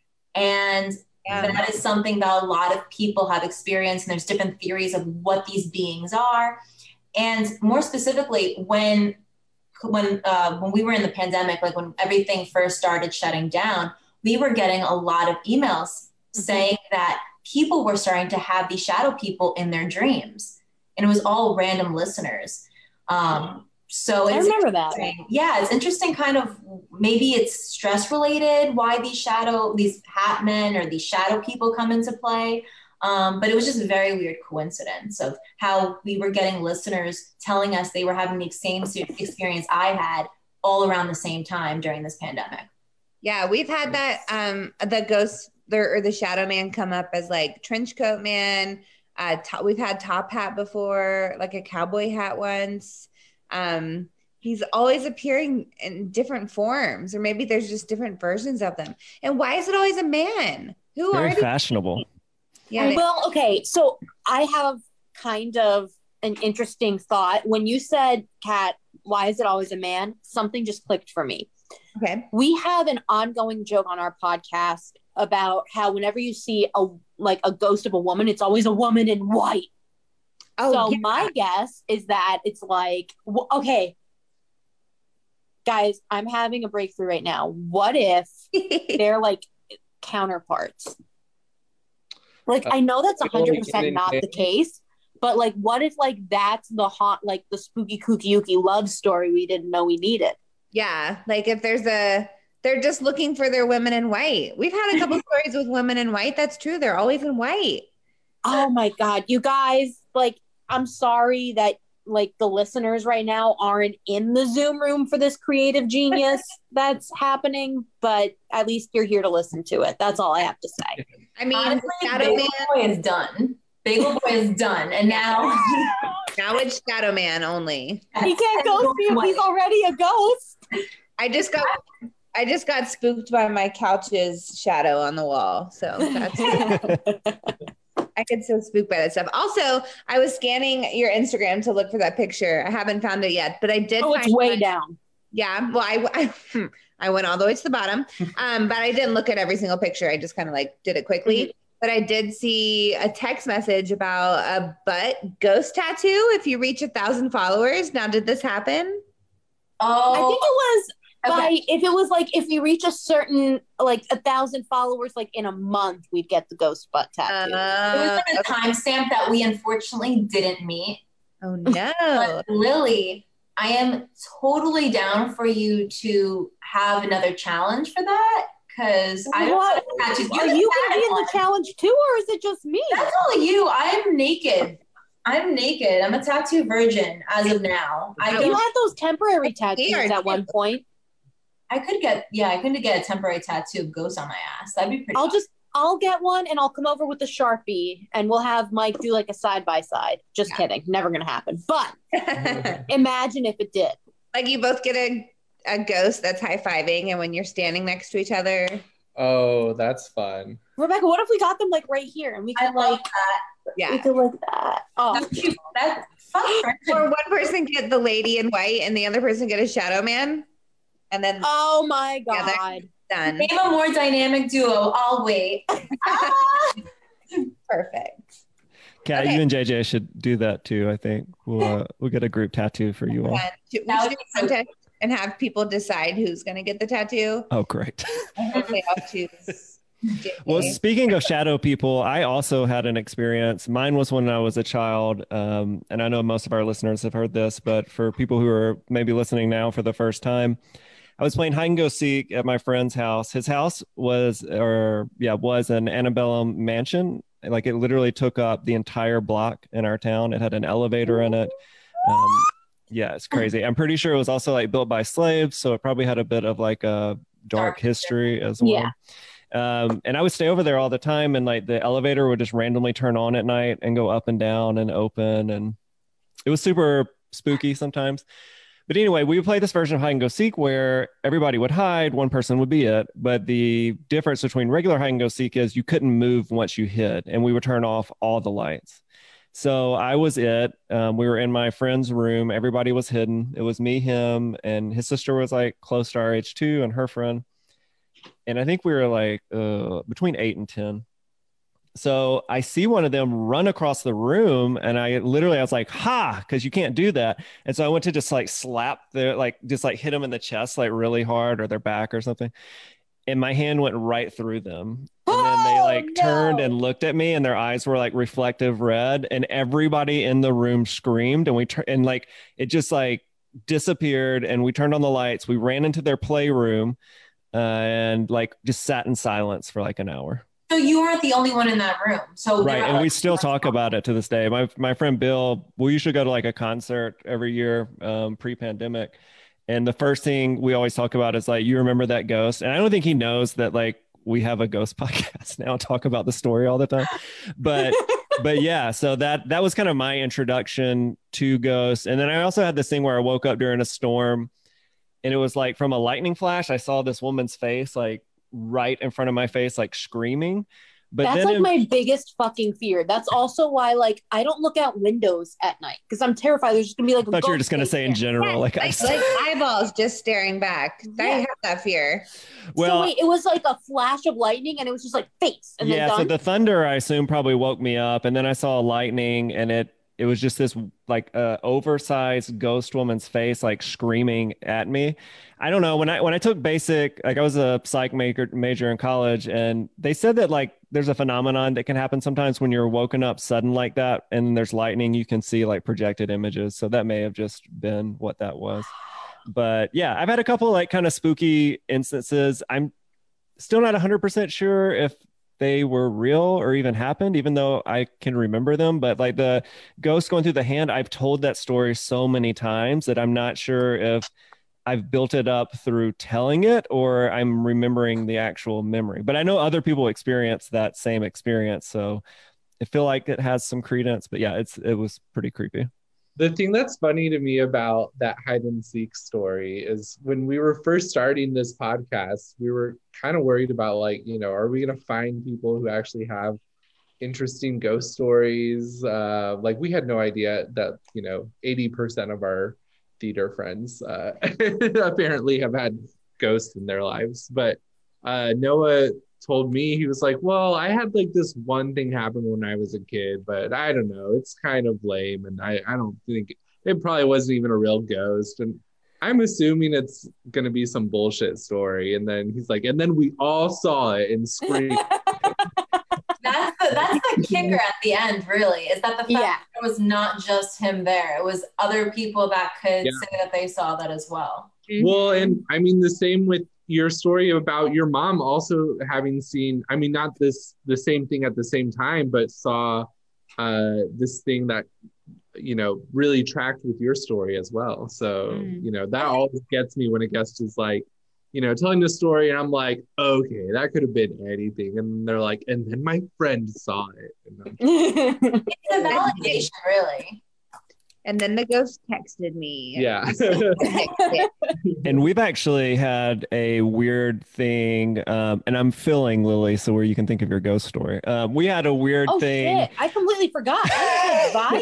And yeah. that is something that a lot of people have experienced. And there's different theories of what these beings are. And more specifically, when, when, uh, when we were in the pandemic, like when everything first started shutting down, we were getting a lot of emails mm-hmm. saying that people were starting to have these shadow people in their dreams. And it was all random listeners. Um, So it's
I remember that.
Yeah, it's interesting kind of, maybe it's stress related, why these shadow, these hat men or these shadow people come into play. Um, but it was just a very weird coincidence of how we were getting listeners telling us they were having the same experience I had all around the same time during this pandemic.
Yeah, we've had that, um, the ghost there or the shadow man come up as like trench coat man. Uh, to- we've had top hat before, like a cowboy hat once. Um, he's always appearing in different forms, or maybe there's just different versions of them. And why is it always a man? Who
Very
are they?
fashionable.
Yeah. Well, okay. So I have kind of an interesting thought. When you said, Kat, why is it always a man? Something just clicked for me.
Okay.
We have an ongoing joke on our podcast about how whenever you see a like a ghost of a woman, it's always a woman in white. Oh, so yeah. My guess is that it's like, w- okay, guys, I'm having a breakthrough right now. What if they're like counterparts? Like, I know that's one hundred percent not the case, but like, what if like that's the haunt, like the spooky kooky ooky love story we didn't know we needed?
Yeah, like if there's a, they're just looking for their women in white. We've had a couple stories with women in white. That's true. They're always in white.
Oh my God, you guys, like, I'm sorry that like the listeners right now aren't in the Zoom room for this creative genius that's happening, but at least you're here to listen to it. That's all I have to say.
I mean,
honestly,
Shadow
Bagel Boy is done. Bagel Boy is done. And now
now it's Shadow Man only.
He can't ghost me if he's already a ghost.
I just got I just got spooked by my couch's shadow on the wall. So that's I get so spooked by that stuff. Also, I was scanning your Instagram to look for that picture. I haven't found it yet, but I did.
Oh,
find
it's way
one.
down.
Yeah. Well, I, I, I went all the way to the bottom, um, but I didn't look at every single picture. I just kind of like did it quickly. But I did see a text message about a butt ghost tattoo if you reach a thousand followers. Now, did this happen?
Oh,
I think it was
okay.
by if it was like if you reach a certain like a thousand followers like in a month, we'd get the ghost butt tattoo.
Uh,
It was like a timestamp that we unfortunately didn't meet.
oh no.
But Lily, I am totally down for you to have another challenge for that. Because I don't
What?
have tattoos.
Are you going to be in the challenge too, or is it just me?
That's only you. I am naked. I'm naked. I'm a tattoo virgin as of now. I
You
don't,
had those temporary tattoos
Weird.
at one point.
I could get yeah, I could get a temporary tattoo of ghost on my ass. That'd be pretty.
I'll
awesome.
just I'll get one and I'll come over with a Sharpie and we'll have Mike do like a side by side. Just kidding. Never gonna happen. But imagine if it did.
Like you both get a, a ghost that's high-fiving, and when you're standing next to each other.
Oh, that's fun.
Rebecca, what if we got them like right here and we
I
could
love
like
that.
Yeah.
we could like that. Oh,
That's cute. That fuck
Or one person get the lady in white and the other person get a shadow man. And then
oh my
Together.
god.
done.
Name a more dynamic duo. I'll wait.
Perfect.
Kat,
Okay.
you and J J should do that too. I think we'll uh, we'll get a group tattoo for you all.
And should- we
That
should
would
do
be
a
so-
contest and have people decide who's going to get the tattoo.
Oh, great.
Hopefully I'll choose J J.
Well, speaking of shadow people, I also had an experience. Mine was when I was a child, um, and I know most of our listeners have heard this, but for people who are maybe listening now for the first time, I was playing hide and go seek at my friend's house. His house was, or yeah, was an antebellum mansion. Like it literally took up the entire block in our town. It had an elevator in it. Um, yeah, it's crazy. I'm pretty sure it was also like built by slaves, so it probably had a bit of like a dark
Dark.
history as well.
Yeah.
Um, and I would stay over there all the time, and like the elevator would just randomly turn on at night and go up and down and open, and it was super spooky sometimes. But anyway, we would play this version of hide and go seek where everybody would hide, one person would be it. But the difference between regular hide and go seek is you couldn't move once you hid, and we would turn off all the lights. So I was it. Um, we were in my friend's room. Everybody was hidden. It was me, him, and his sister was like close to our age too, and her friend. And I think we were like uh, between eight and ten. So I see one of them run across the room, and I literally, I was like, ha, because you can't do that. And so I went to just like slap their, like, just like hit them in the chest, like really hard, or their back or something. And my hand went right through them. And then they
Oh,
like
no.
turned and looked at me, and their eyes were like reflective red, and everybody in the room screamed, and we turned, and like, it just like disappeared, and we turned on the lights. We ran into their playroom uh, and like just sat in silence for like an hour.
So you weren't the only one in that room. So
Right.
there
And
are-
we still talk about it to this day. My my friend Bill, we usually go to like a concert every year, um, pre-pandemic. And the first thing we always talk about is like, you remember that ghost? And I don't think he knows that like we have a ghost podcast now, talk about the story all the time. But but yeah, so that that was kind of my introduction to ghosts. And then I also had this thing where I woke up during a storm, and it was like from a lightning flash, I saw this woman's face like right in front of my face, like screaming. But
That's
then
like
it-
my biggest fucking fear. That's also why like I don't look out windows at night because I'm terrified there's just gonna be like a
I thought you were
ghost
just going to
face
say in
there.
general, like, I
Like, like eyeballs just staring back. I
Yeah.
have that fear.
well,
so wait, it was like a flash of lightning and it was just like face and
yeah.
then
So
done.
the thunder, I assume, probably woke me up, and then I saw lightning, and it it was just this like uh, oversized ghost woman's face, like screaming at me. I don't know. When I when I took basic, like I was a psych major major in college, and they said that like there's a phenomenon that can happen sometimes when you're woken up sudden like that, and there's lightning, you can see like projected images. So that may have just been what that was. But yeah, I've had a couple like kind of spooky instances. I'm still not one hundred percent sure if they were real or even happened, even though I can remember them. But like the ghost going through the hand, I've told that story so many times that I'm not sure if I've built it up through telling it or I'm remembering the actual memory. But I know other people experience that same experience, so I feel like it has some credence. But yeah, it's it was pretty creepy.
The thing that's funny to me about that hide and seek story is when we were first starting this podcast, we were kind of worried about like, you know, are we going to find people who actually have interesting ghost stories? Uh, like we had no idea that, you know, eighty percent of our theater friends uh, apparently have had ghosts in their lives. But uh, Noah told me, he was like, well, I had like this one thing happen when I was a kid, but I don't know, it's kind of lame, and I, I don't think it probably wasn't even a real ghost. And I'm assuming it's gonna be some bullshit story. And then he's like, and then we all saw it and screamed.
That's the that's the kicker at the end, really, is that the fact
Yeah.
that it was not just him there. It was other people that could
Yeah.
say that they saw that as well.
Well, and I mean the same with your story about your mom also having seen, I mean, not this the same thing at the same time, but saw uh, this thing that, you know, really tracked with your story as well. So,
Mm.
you know, that always gets me when a guest is like, you know, telling the story, and I'm like, okay, that could have been anything. And they're like, and then my friend saw it. And I'm,
It's a validation, really.
And then the ghost texted me.
yeah.
And we've actually had a weird thing, um, and I'm filling Lily, so where you can think of your ghost story. Um, we had a weird
Oh
thing.
shit! I completely forgot. I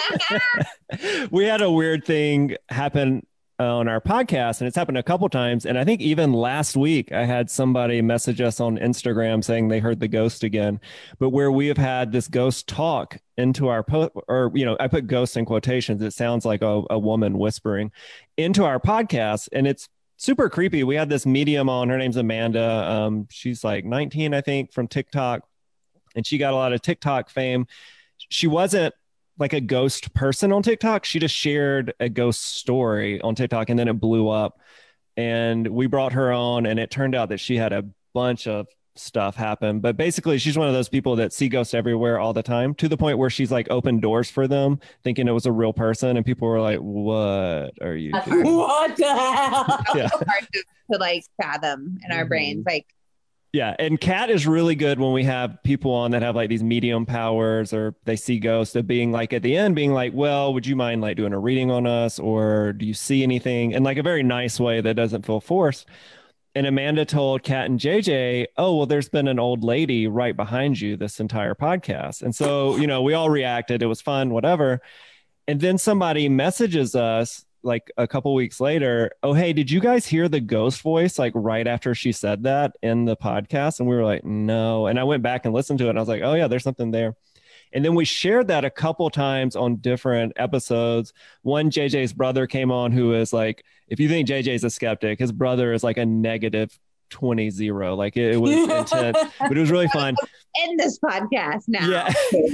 was vibing.
We had a weird thing happen on our podcast, and it's happened a couple times. And I think even last week I had somebody message us on Instagram saying they heard the ghost again. But where we have had this ghost talk into our po- or you know, I put ghost in quotations, it sounds like a, a woman whispering into our podcast, and it's super creepy. We had this medium on, her name's Amanda. Um, she's like nineteen, I think, from TikTok, and she got a lot of TikTok fame. She wasn't like a ghost person on TikTok. She just shared a ghost story on TikTok, and then it blew up. And we brought her on, and it turned out that she had a bunch of stuff happen. But basically, she's one of those people that see ghosts everywhere all the time, to the point where she's like opened doors for them, thinking it was a real person, and people were like, "What are you
That's
doing?"
What the hell?
Yeah.
Hard to, to like fathom in our
Mhm.
brains. Like,
Yeah, and Kat is really good when we have people on that have like these medium powers, or they see ghosts, of being like at the end being like, well, would you mind like doing a reading on us, or do you see anything, in like a very nice way that doesn't feel forced. And Amanda told Kat and J J, oh, well, there's been an old lady right behind you this entire podcast. And so, you know, we all reacted. It was fun, whatever. And then somebody messages us like a couple weeks later, oh, hey, did you guys hear the ghost voice like right after she said that in the podcast? And we were like, no. And I went back and listened to it, and I was like, oh, yeah, there's something there. And then we shared that a couple times on different episodes. One, J J's brother came on, who is like, if you think J J's a skeptic, his brother is like a negative twenty zero. Like it, it was intense, but it was really fun.
end this podcast now.
Yeah.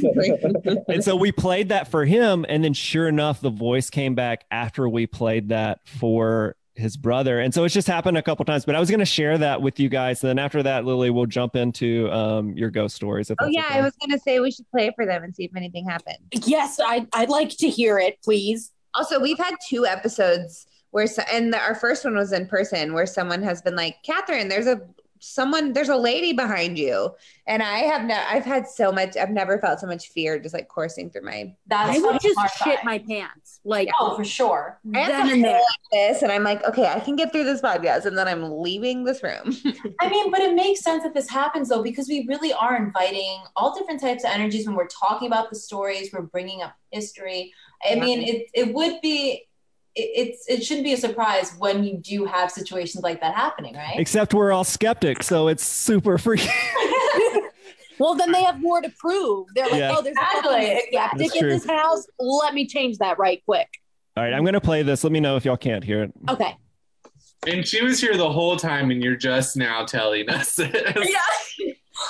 And so we played that for him. And then sure enough, the voice came back after we played that for his brother. And so it's just happened a couple times, but I was going to share that with you guys. And then after that, Lily, we'll jump into um, your ghost stories. If
Oh
that's
yeah,
okay.
I was gonna say we should play it for them and see if anything happened.
Yes, I, I'd like to hear it, please.
Also, we've had two episodes where, so, and the, our first one was in person, where someone has been like, Catherine, there's a someone, there's a lady behind you, and I have no, I've had so much, I've never felt so much fear just like coursing through my.
That's
I would just
horrifying.
shit my pants. Like,
Oh, for sure.
I have
then
to
and there.
feel like this, and I'm like, okay, I can get through this podcast, and then I'm leaving this room.
I mean, but it makes sense that this happens though, because we really are inviting all different types of energies when we're talking about the stories, we're bringing up history. I
Yeah.
mean, it it would be, it, it's it shouldn't be a surprise when you do have situations like that happening, right?
Except we're all skeptics, so it's super freaky.
well, then they have more to prove. They're like,
Yeah.
oh, there's
Exactly,
a fucking
exactly.
skeptic in this house. Let me change that right quick.
All right, I'm going to play this. Let me know if y'all can't hear it.
Okay.
And she was here the whole time, and you're just now telling us this.
Yeah.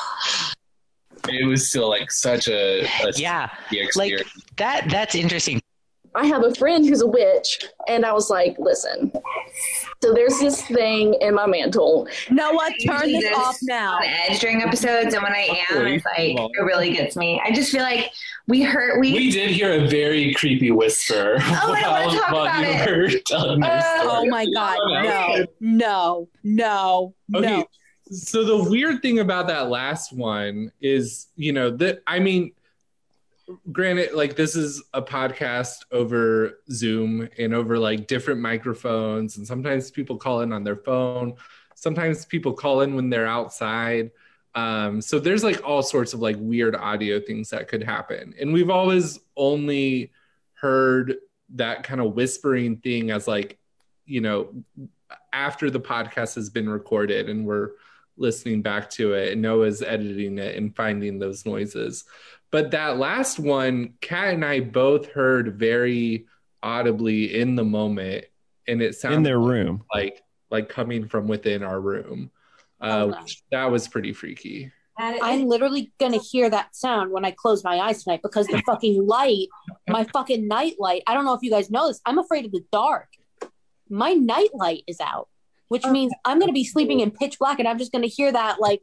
It was still like such a, a
Yeah,
spooky
like
experience.
that. That's interesting.
I have a friend who's a witch, and I was like, listen, so there's this thing in my mantle.
Noah, turn
usually
this
this
off now.
on edge during episodes, and when I am, it's like it really gets me. I just feel like we heard we.
We did hear a very creepy whisper.
Oh, I don't wanna
while-
talk
while
about
you
it.
were telling your
Uh,
story.
Oh my God. No, no, no,
Okay,
no.
so the weird thing about that last one is, you know, that I mean, granted, like this is a podcast over Zoom and over like different microphones, and sometimes people call in on their phone, sometimes people call in when they're outside. Um, so there's like all sorts of like weird audio things that could happen, and we've always only heard that kind of whispering thing as like, you know, after the podcast has been recorded and we're listening back to it, and Noah's editing it and finding those noises. But that last one, Kat and I both heard very audibly in the moment, and it sounded
in their
like,
room,
like like coming from within our room. Uh,
Oh,
which, that was pretty freaky.
I'm literally gonna hear that sound when I close my eyes tonight because the fucking light, my fucking night light. I don't know if you guys know this. I'm afraid of the dark. My night light is out, which means I'm gonna be sleeping in pitch black, and I'm just gonna hear that like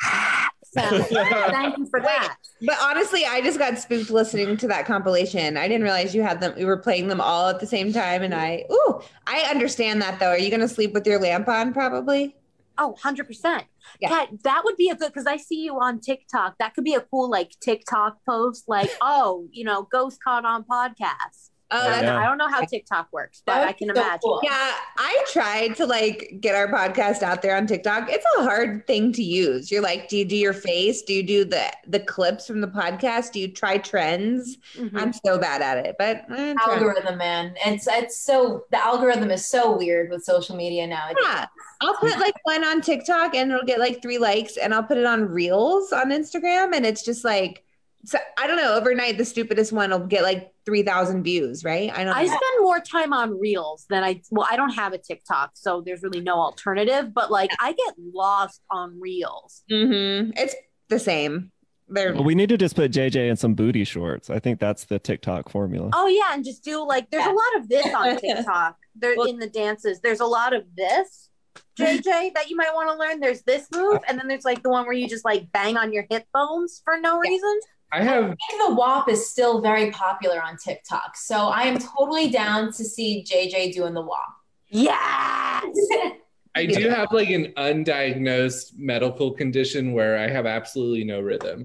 sound. Thank you for that.
But honestly, I just got spooked listening to that compilation. I didn't realize you had them. We were playing them all at the same time, and I, ooh, I understand that though. Are you gonna sleep with your lamp on? Probably.
Oh, one hundred percent.
Yeah.
Kat, that would be a good, because I see you on TikTok. That could be a cool, like, TikTok post, like, oh, you know, Ghost Caught on podcast.
Oh,
I,
yeah.
I don't know how TikTok works, but I can
so
imagine.
cool.
Yeah, I tried to like get our podcast out there on TikTok. It's a hard thing to use. You're like, do you do your face? Do you do the the clips from the podcast? Do you try trends?
Mhm.
I'm so bad at it, but eh, try.
Algorithm, man. It's it's so the algorithm is so weird with social media nowadays.
Yeah, I'll put like one on TikTok and it'll get like three likes, and I'll put it on Reels on Instagram, and it's just like, so I don't know. Overnight, the stupidest one will get like three thousand views, right? I don't.
I
know.
spend more time on Reels than I, well, I don't have a TikTok, so there's really no alternative, but like I get lost on Reels.
Mhm. It's the same. They're
Well, we need to just put J J in some booty shorts. I think that's the TikTok formula.
Oh, yeah, and just do like, there's a lot of this on TikTok. There
Well-
in the dances. There's a lot of this, J J, that you might want to learn. There's this move, and then there's like the one where you just like bang on your hip bones for no reason.
I have
I think the W A P is still very popular on TikTok, so I am totally down to see J J doing the W
Yes.
A P.
I do have like an undiagnosed medical condition where I have absolutely no rhythm.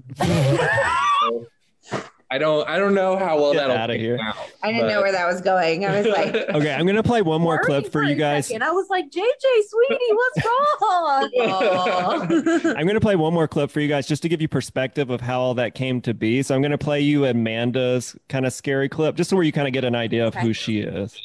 So, I don't I don't know how well
Get
that'll
outta
pan
here.
out,
I didn't know
but-
where that was going. I was like,
Okay, I'm gonna play one more
Worried
clip for
a
you guys.
second. I was like, J J, sweetie, what's wrong?
oh.
I'm gonna play one more clip for you guys just to give you perspective of how all that came to be. So I'm gonna play you Amanda's kind of scary clip, just so where you kind of get an idea of
Okay.
who she is.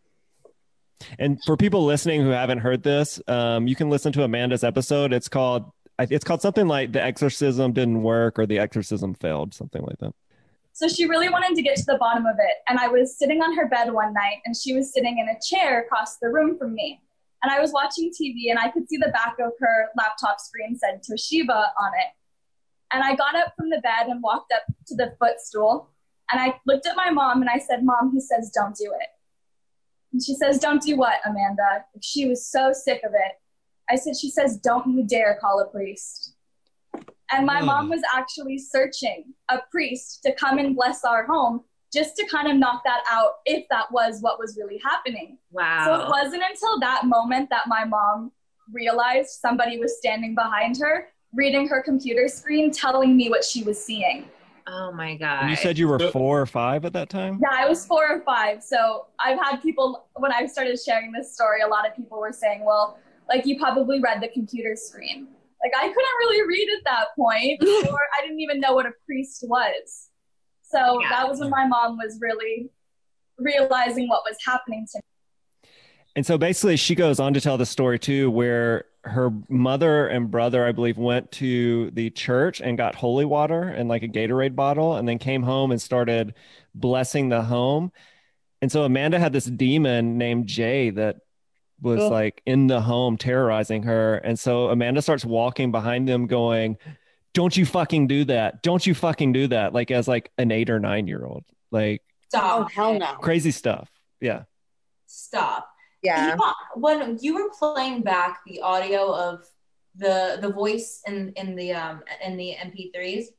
And for people listening who haven't heard this, um, you can listen to Amanda's episode. It's called it's called something like "The Exorcism Didn't Work" or "The Exorcism Failed," something like that.
So she really wanted to get to the bottom of it. And I was sitting on her bed one night, and she was sitting in a chair across the room from me. And I was watching T V, and I could see the back of her laptop screen said Toshiba on it. And I got up from the bed and walked up to the footstool. And I looked at my mom, and I said, Mom, he says, don't do it. And she says, don't do what, Amanda? She was so sick of it. I said, she says, don't you dare call a priest. And my mom was actually searching a priest to come and bless our home just to kind of knock that out if that was what was really happening.
Wow.
So it wasn't until that moment that my mom realized somebody was standing behind her, reading her computer screen, telling me what she was seeing.
Oh my God.
And you said you were four or five at that time?
Yeah, I was four or five. So I've had people, when I started sharing this story, a lot of people were saying, well, like you probably read the computer screen. Like I couldn't really read at that point, or I didn't even know what a priest was. So
Yeah.
that was when my mom was really realizing what was happening to me.
And so basically she goes on to tell the story too, where her mother and brother, I believe, went to the church and got holy water and like a Gatorade bottle, and then came home and started blessing the home. And so Amanda had this demon named Jay that was
Ugh.
like in the home terrorizing her. And so Amanda starts walking behind them going, don't you fucking do that. Don't you fucking do that. Like as like an eight or nine year old, like
Oh,
Stop.
hell no.
crazy stuff. Yeah.
Stop.
Yeah.
You know, when you were playing back the audio of the the voice in in the um in the M P threes,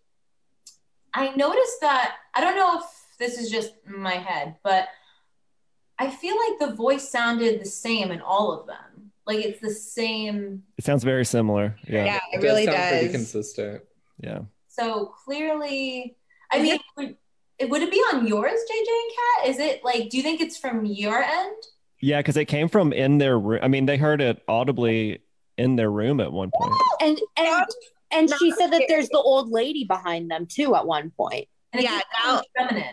I noticed that, I don't know if this is just my head, but I feel like the voice sounded the same in all of them. Like it's the same.
It sounds very similar. Yeah.
Yeah, it
does
really
sound pretty
does.
consistent.
Yeah.
So clearly, I mean, would, it would it be on yours, J J and Kat? Is it like, do you think it's from your end?
Yeah, because it came from in their room. I mean, they heard it audibly in their room at one point.
And and and she said that there's the old lady behind them too at one point.
And it
Yeah,
keeps
now-
sounding feminine.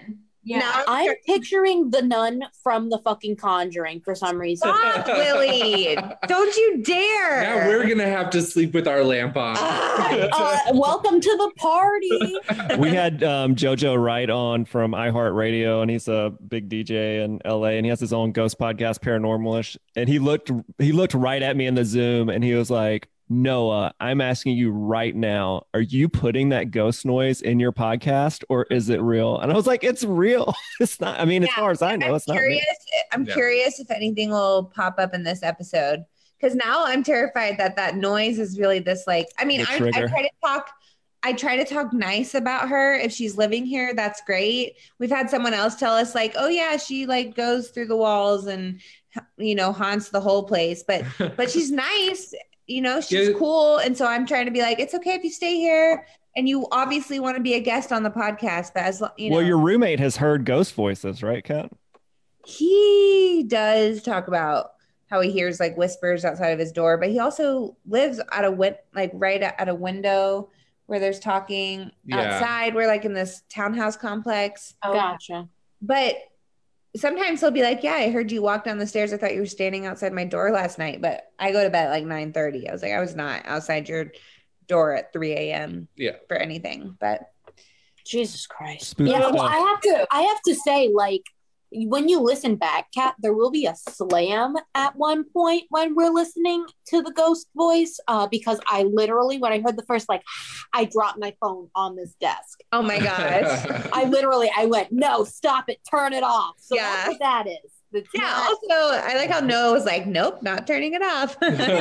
Yeah.
Now
I'm
sure-
picturing the nun from the fucking Conjuring for some reason.
Stop, Lily. Don't you dare.
Now we're going to have to sleep with our lamp on.
Uh, welcome to the party.
We had um, JoJo Wright on from iHeartRadio, and he's a big D J in L A, and he has his own ghost podcast, Paranormalish. And he looked he looked right at me in the Zoom, and he was like, Noah, I'm asking you right now, are you putting that ghost noise in your podcast, or is it real? And I was like, it's real. It's not. I mean, as
Yeah,
far as I know,
I'm
it's not
curious.
real.
I'm
Yeah.
curious if anything will pop up in this episode. Because now I'm terrified that that noise is really this like, I mean,
The
I, I
trigger.
try to talk, I try to talk nice about her. If she's living here, that's great. We've had someone else tell us like, oh yeah, she like goes through the walls and, you know, haunts the whole place, but, but she's nice, you know, she's
Yeah.
cool. And so I'm trying to be like, it's okay if you stay here and you obviously want to be a guest on the podcast, but as lo- you know,
Well, your roommate has heard ghost voices, right, Kat?
he does talk about how he hears like whispers outside of his door, but he also lives at a win- like right at a window where there's talking
Yeah.
outside. We're like in this townhouse complex,
Oh,
Gotcha.
but sometimes he'll be like, yeah, I heard you walk down the stairs. I thought you were standing outside my door last night, but I go to bed at like nine thirty. I was like, I was not outside your door at three a.m.
Yeah.
for anything, but
Jesus Christ.
Spooky
yeah, well,
stuff.
I have to I have to say, like, when you listen back, Kat, there will be a slam at one point when we're listening to the ghost voice, uh, because I literally, when I heard the first, like, I dropped my phone on this desk.
oh my gosh.
I literally, I went, no, stop it, turn it off. So
Yeah.
that's what that is. It's
Yeah.
not-
Also, I like how Noah was like, nope, not turning it off.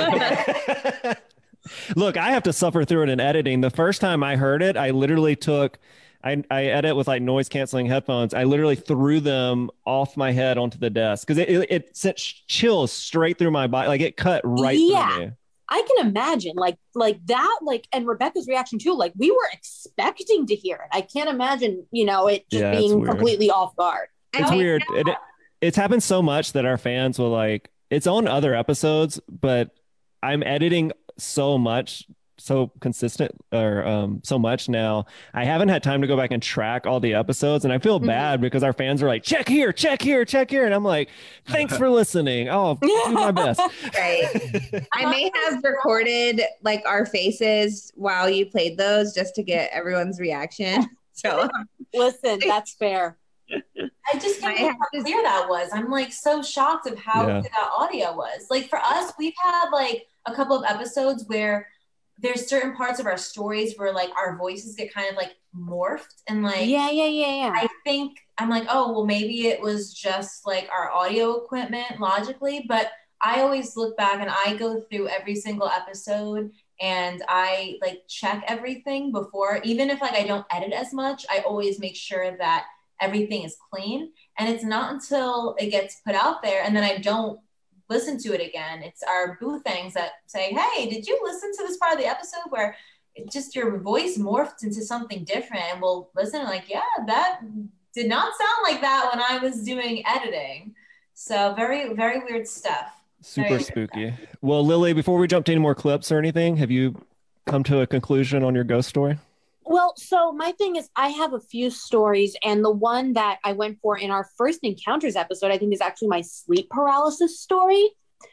Look, I have to suffer through it in editing. The first time I heard it, I literally took, I, I edit with like noise canceling headphones. I literally threw them off my head onto the desk because it, it, it sent chills straight through my body. Like it cut right
Yeah.
through me.
I can imagine like like that, like, and Rebecca's reaction too, like we were expecting to hear it. I can't imagine, you know, it just
Yeah, it's
being
weird.
completely off guard.
It's
I mean,
weird. It, it's happened so much that our fans will like, it's on other episodes, but I'm editing so much, so consistent or um, so much now. I haven't had time to go back and track all the episodes. And I feel
Mhm.
bad because our fans are like, check here, check here, check here. And I'm like, thanks for listening. Oh, I'll do my best.
Right. I may have recorded like our faces while you played those just to get everyone's reaction. So
Listen, that's fair.
I just can't
I
believe
have
how
to-
clear that was. I'm like so shocked of how
Yeah.
good that audio was. Like for us, we've had like a couple of episodes where there's certain parts of our stories where like our voices get kind of like morphed and like
Yeah, yeah, yeah, yeah.
I think I'm like, oh, well, maybe it was just like our audio equipment logically, but I always look back and I go through every single episode and I like check everything before, even if like I don't edit as much, I always make sure that everything is clean. And it's not until it gets put out there and then I don't listen to it again. It's our boo things that say, hey, did you listen to this part of the episode where it just your voice morphed into something different? And we'll listen and like, yeah, that did not sound like that when I was doing editing. So very, very weird stuff.
Super
Very
spooky. Well, Lily, before we jump to any more clips or anything, have you come to a conclusion on your ghost story?
Well, so my thing is I have a few stories, and the one that I went for in our first encounters episode, I think is actually my sleep paralysis story,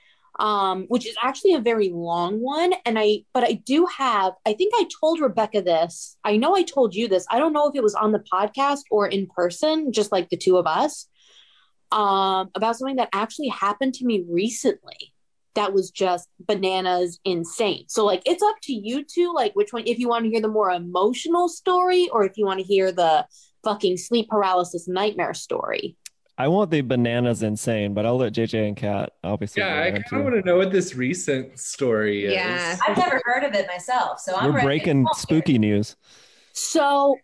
um, which is actually a very long one. And I, but I do have, I think I told Rebecca this. I know I told you this. I don't know if it was on the podcast or in person, just like the two of us, um, about something that actually happened to me recently. That was just bananas insane. So like, it's up to you two, like which one, if you want to hear the more emotional story or if you want to hear the fucking sleep paralysis nightmare story.
I want the bananas insane, but I'll let J J and Kat obviously.
Yeah,
go
I
into-
kind of want to know what this recent story is.
Yeah.
I've never heard of it myself, so I'm
We're
ready.
breaking spooky news.
So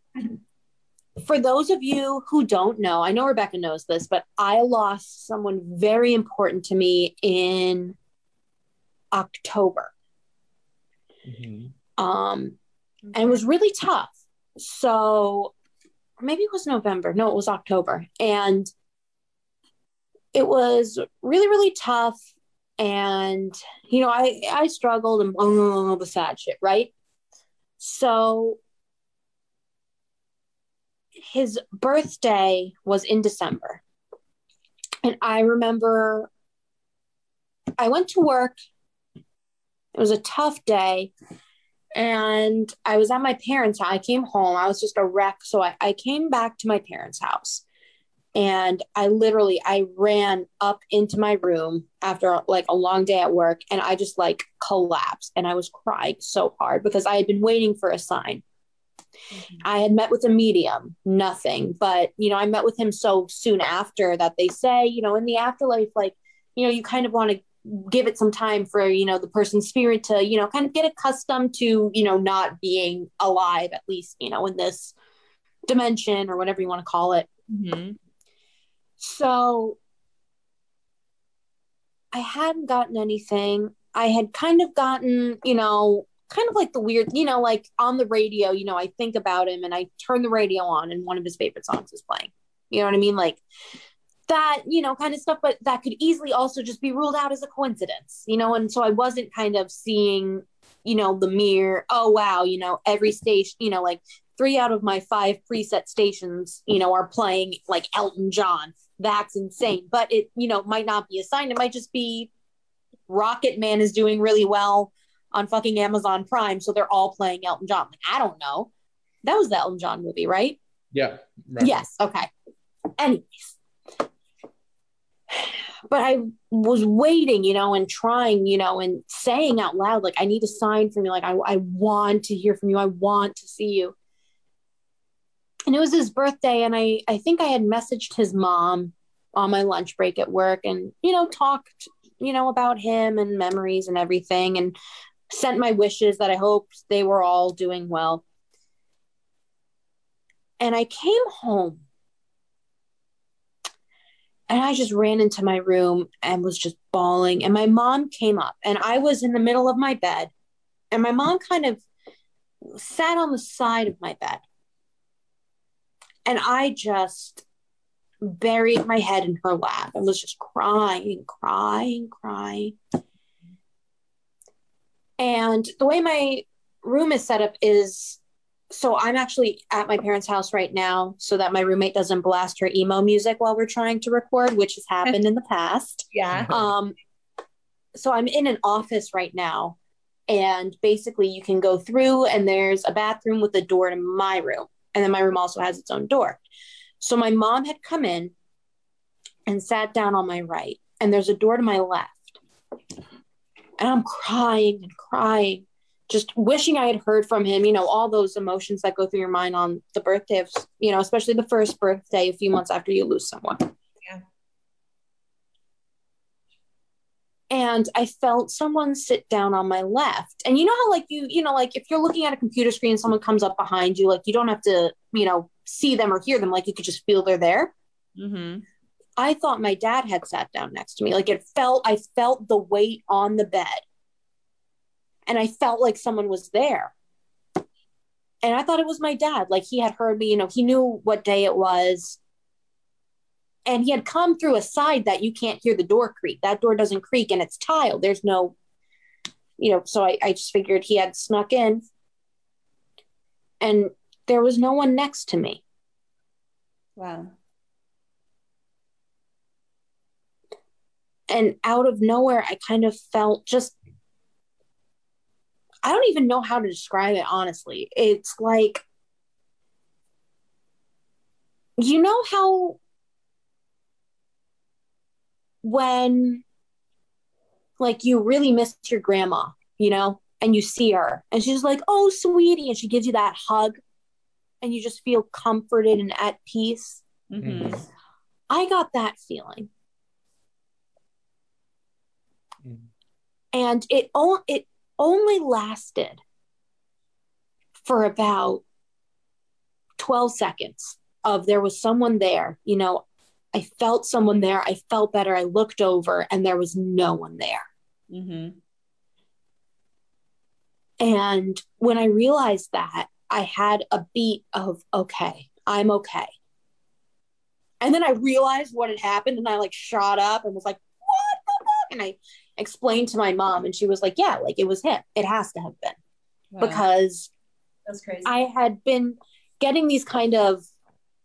for those of you who don't know, I know Rebecca knows this, but I lost someone very important to me in October.
Mhm.
Um, and it was really tough. So maybe it was November. No, it was October. And it was really, really tough. And, you know, I, I struggled and all the sad shit, right? So his birthday was in December. And I remember I went to work. It was a tough day. And I was at my parents' house. I came home. I was just a wreck. So I, I came back to my parents' house. And I literally, I ran up into my room after like a long day at work. And I just like collapsed. And I was crying so hard because I had been waiting for a sign. Mm-hmm. I had met with a medium, nothing. But, you know, I met with him so soon after that they say, you know, in the afterlife, like, you know, you kind of want to give it some time for, you know, the person's spirit to, you know, kind of get accustomed to, you know, not being alive, at least, you know, in this dimension or whatever you want to call it.
Mm-hmm.
So I hadn't gotten anything. I had kind of gotten, you know, kind of like the weird, you know, like on the radio, you know, I think about him and I turn the radio on and one of his favorite songs is playing. You know what I mean? Like that, you know, kind of stuff, but that could easily also just be ruled out as a coincidence, you know? And so I wasn't kind of seeing, you know, the mere, oh, wow, you know, every station, you know, like three out of my five preset stations, you know, are playing like Elton John. That's insane. But it, you know, might not be a sign. It might just be Rocket Man is doing really well on fucking Amazon Prime. So they're all playing Elton John. Like, I don't know. That was the Elton John movie, right?
Yeah. Right.
Yes. Okay. Anyways. But I was waiting, you know, and trying, you know, and saying out loud, like, I need a sign from you. Like, I, I want to hear from you. I want to see you. And it was his birthday. And I, I think I had messaged his mom on my lunch break at work and, you know, talked, you know, about him and memories and everything and sent my wishes that I hoped they were all doing well. And I came home and I just ran into my room and was just bawling. And my mom came up and I was in the middle of my bed and my mom kind of sat on the side of my bed. And I just buried my head in her lap and was just crying, crying, crying. And the way my room is set up is, so I'm actually at my parents' house right now so that my roommate doesn't blast her emo music while we're trying to record, which has happened in the past.
Yeah.
Um, so I'm in an office right now. And basically you can go through and there's a bathroom with a door to my room. And then my room also has its own door. So my mom had come in and sat down on my right. And there's a door to my left. And I'm crying and crying, just wishing I had heard from him, you know, all those emotions that go through your mind on the birthday of, you know, especially the first birthday a few months after you lose someone.
Yeah.
And I felt someone sit down on my left. And you know how like you, you know, like if you're looking at a computer screen, someone comes up behind you, like you don't have to, you know, see them or hear them. Like you could just feel they're there.
Mm-hmm.
I thought my dad had sat down next to me. Like it felt, I felt the weight on the bed. And I felt like someone was there. And I thought it was my dad. Like he had heard me, you know, he knew what day it was. And he had come through a side that you can't hear the door creak. That door doesn't creak and it's tiled. There's no, you know, so I, I just figured he had snuck in. And there was no one next to me.
Wow.
And out of nowhere, I kind of felt just, I don't even know how to describe it, honestly. It's like, you know how when like you really miss your grandma, you know, and you see her and she's like, oh, sweetie. And she gives you that hug and you just feel comforted and at peace.
Mm-hmm.
I got that feeling. Mm-hmm. And it, o- it only lasted for about twelve seconds of there was someone there, you know, I felt someone there. I felt better. I looked over and there was no one there.
Mm-hmm.
And when I realized that, I had a beat of, okay, I'm okay. And then I realized what had happened and I like shot up and was like, what the fuck? And I explained to my mom and she was like, yeah, like it was him. It has to have been. Wow. Because
that's crazy.
I had been getting these kind of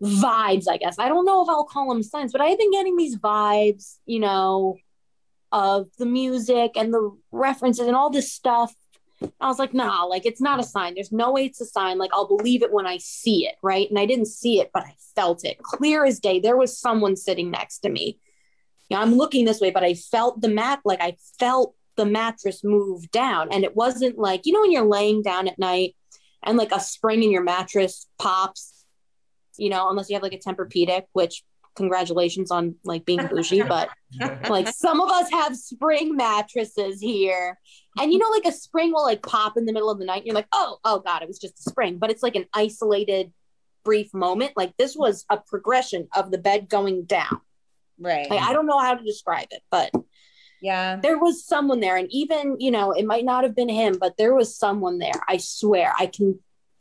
vibes, I guess. I don't know if I'll call them signs, but I had been getting these vibes, you know, of the music and the references and all this stuff. I was like, nah, like it's not a sign. There's no way it's a sign. Like I'll believe it when I see it, right? And I didn't see it, but I felt it clear as day. There was someone sitting next to me. You know, I'm looking this way, but I felt the mat, like I felt the mattress move down. And it wasn't like, you know, when you're laying down at night and like a spring in your mattress pops, you know, unless you have like a Tempur-Pedic, which congratulations on like being bougie, but like some of us have spring mattresses here. And you know, like a spring will like pop in the middle of the night. And you're like, oh, oh God, it was just a spring. But it's like an isolated brief moment. Like this was a progression of the bed going down.
Right.
Like, I don't know how to describe it, but
yeah,
there was someone there. And even, you know, it might not have been him, but there was someone there. I swear, I can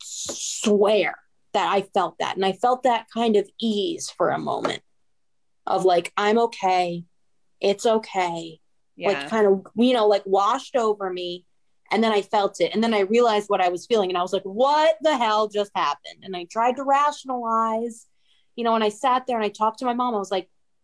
swear that I felt that. And I felt that kind of ease for a moment of like, I'm okay. It's okay. Yeah. Like kind of, you know, like washed over me. And then I felt it. And then I realized what I was feeling. And I was like, what the hell just happened? And I tried to rationalize, you know, and I sat there and I talked to my mom. I was like,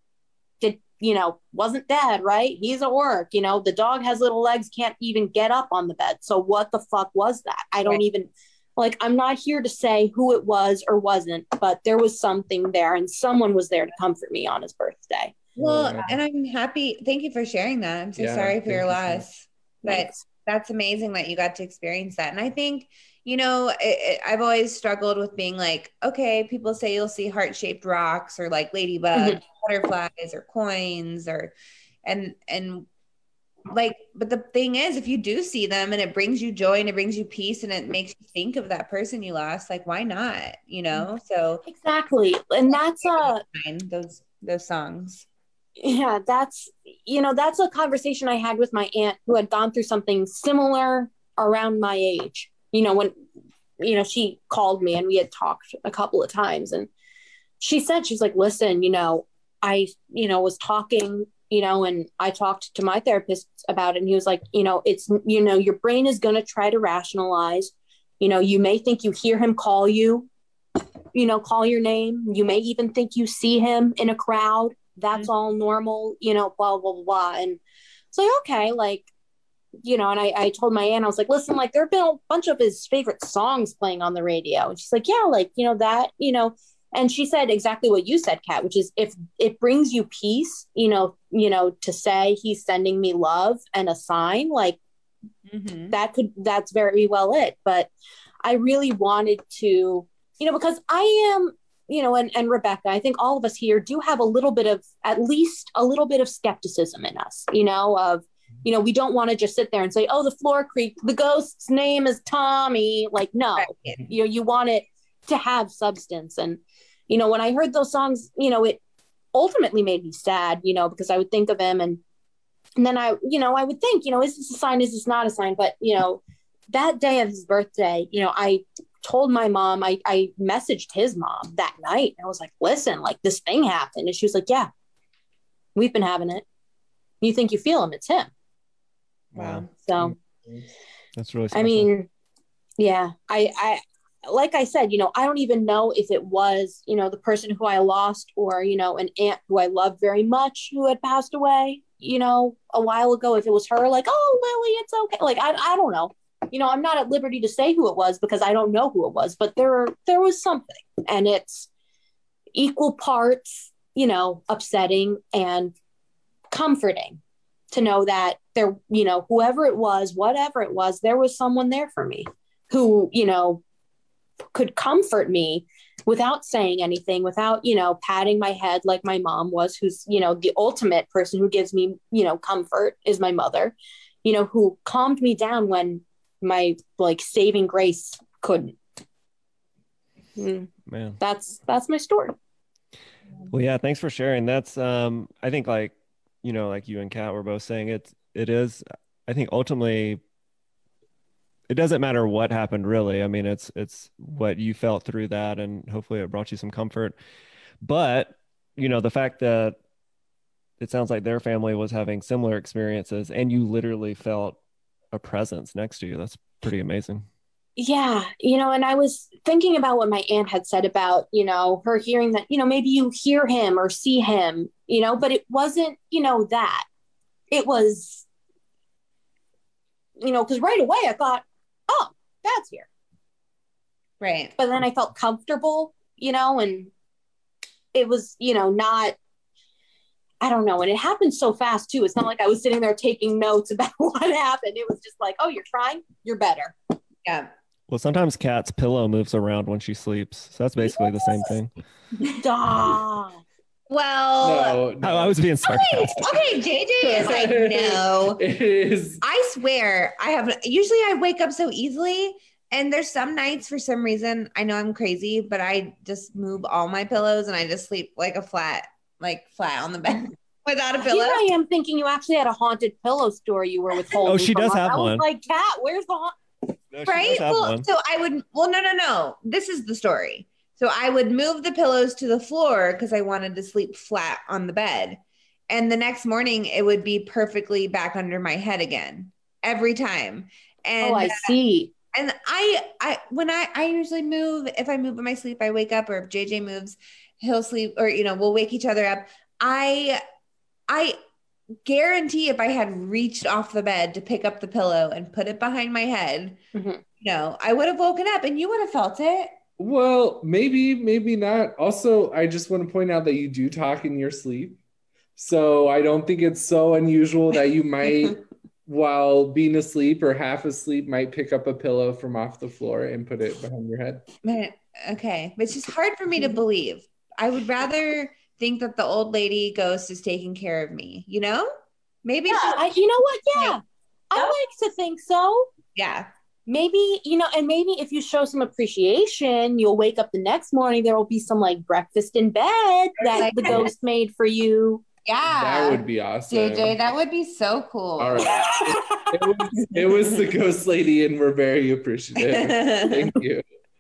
did, you know, wasn't dad, right? He's at work. You know, the dog has little legs, can't even get up on the bed. So what the fuck was that? I don't right. even, like, I'm not here to say who it was or wasn't, but there was something there and someone was there to comfort me on his birthday.
Well, yeah. And I'm happy. Thank you for sharing that. I'm so yeah, sorry for your loss, but Thanks. That's amazing that you got to experience that. And I think, you know, it, it, I've always struggled with being like, okay, people say you'll see heart-shaped rocks or like ladybugs, mm-hmm. butterflies or coins or, and, and like, but the thing is, if you do see them and it brings you joy and it brings you peace and it makes you think of that person you lost, like, why not, you know? So
exactly. And that's uh
those, those songs.
Yeah, that's, you know, that's a conversation I had with my aunt who had gone through something similar around my age. You know, when, you know, she called me and we had talked a couple of times and she said, she's like, listen, you know, I, you know, was talking, you know, and I talked to my therapist about it. And he was like, you know, it's, you know, your brain is going to try to rationalize, you know, you may think you hear him call you, you know, call your name. You may even think you see him in a crowd. That's mm-hmm. all normal, you know, blah, blah, blah, blah. And it's like, okay, like, you know, and I, I told my aunt, I was like, listen, like there have been a bunch of his favorite songs playing on the radio. And she's like, yeah, like, you know, that, you know, and she said exactly what you said, Kat, which is if it brings you peace, you know, you know, to say he's sending me love and a sign, like mm-hmm. that could, that's very well it. But I really wanted to, you know, because I am, you know, and, and Rebecca, I think all of us here do have a little bit of, at least a little bit of skepticism in us, you know, of, you know, we don't want to just sit there and say, oh, the floor creaked, the ghost's name is Tommy. Like, no, right. you know, you want it to have substance. And, you know, when I heard those songs, you know, it ultimately made me sad, you know, because I would think of him and, and then I, you know, I would think, you know, is this a sign? Is this not a sign? But, you know, that day of his birthday, you know, I told my mom, I, I messaged his mom that night. I was like, listen, like this thing happened. And she was like, yeah, we've been having it. You think you feel him. It's him.
Wow.
So
that's really special.
I mean, yeah, I, I, like I said, you know, I don't even know if it was, you know, the person who I lost or, you know, an aunt who I love very much who had passed away, you know, a while ago, if it was her, like, oh, Lily, it's okay. Like, I, I don't know. You know, I'm not at liberty to say who it was because I don't know who it was, but there, there was something and it's equal parts, you know, upsetting and comforting to know that there, you know, whoever it was, whatever it was, there was someone there for me who, you know, could comfort me without saying anything, without, you know, patting my head like my mom was, who's, you know, the ultimate person who gives me, you know, comfort is my mother, you know, who calmed me down when my like saving grace couldn't. Mm.
Man,
that's that's my story.
Well, yeah, thanks for sharing. That's um I think like, you know, like you and Kat were both saying, it it is, I think ultimately it doesn't matter what happened really. I mean, it's it's what you felt through that and hopefully it brought you some comfort. But, you know, the fact that it sounds like their family was having similar experiences and you literally felt a presence next to you. That's pretty amazing.
Yeah, you know, and I was thinking about what my aunt had said about, you know, her hearing that, you know, maybe you hear him or see him, you know, but it wasn't, you know, that. It was, you know, because right away I thought, oh, Dad's here.
Right.
But then I felt comfortable, you know, and it was, you know, not, I don't know. And it happened so fast too. It's not like I was sitting there taking notes about what happened. It was just like, oh, you're crying? You're better.
Yeah.
Well, sometimes Kat's pillow moves around when she sleeps. So that's basically the same thing.
Stop.
Well,
no, no.
I, I was being
okay,
sarcastic.
okay, J J is like, no.
It is.
I swear, I have, usually I wake up so easily. And there's some nights for some reason, I know I'm crazy, but I just move all my pillows and I just sleep like a flat, like flat on the bed without a pillow.
Here I am thinking you actually had a haunted pillow store you were withholding.
Oh, she does
from us.
have
I was
one.
like, Kat, where's the haunt?
No, she
Right?
does have
Well,
one.
so I would, well, no, no, no. This is the story. So I would move the pillows to the floor because I wanted to sleep flat on the bed. And the next morning it would be perfectly back under my head again every time. And
Oh, I see.
And I, I, when I, I usually move, if I move in my sleep, I wake up, or if J J moves, he'll sleep, or, you know, we'll wake each other up. I, I guarantee if I had reached off the bed to pick up the pillow and put it behind my head,
Mm-hmm.
you know, I would have woken up and you would have felt it.
Well, maybe, maybe not. Also, I just want to point out that you do talk in your sleep. So I don't think it's so unusual that you might, while being asleep or half asleep, might pick up a pillow from off the floor and put it behind your head.
Okay. But it's just hard for me to believe. I would rather think that the old lady ghost is taking care of me, you know? Maybe
Yeah,
she's,
I, you know what? Yeah,
Yeah.
I like to think so.
yeah.
Maybe, you know, and maybe if you show some appreciation, you'll wake up the next morning, there will be some like breakfast in bed that the ghost made for you.
Yeah.
That would be awesome.
J J, that would be so cool.
All right. It, it, was, it was the ghost lady, and we're very appreciative. Thank you.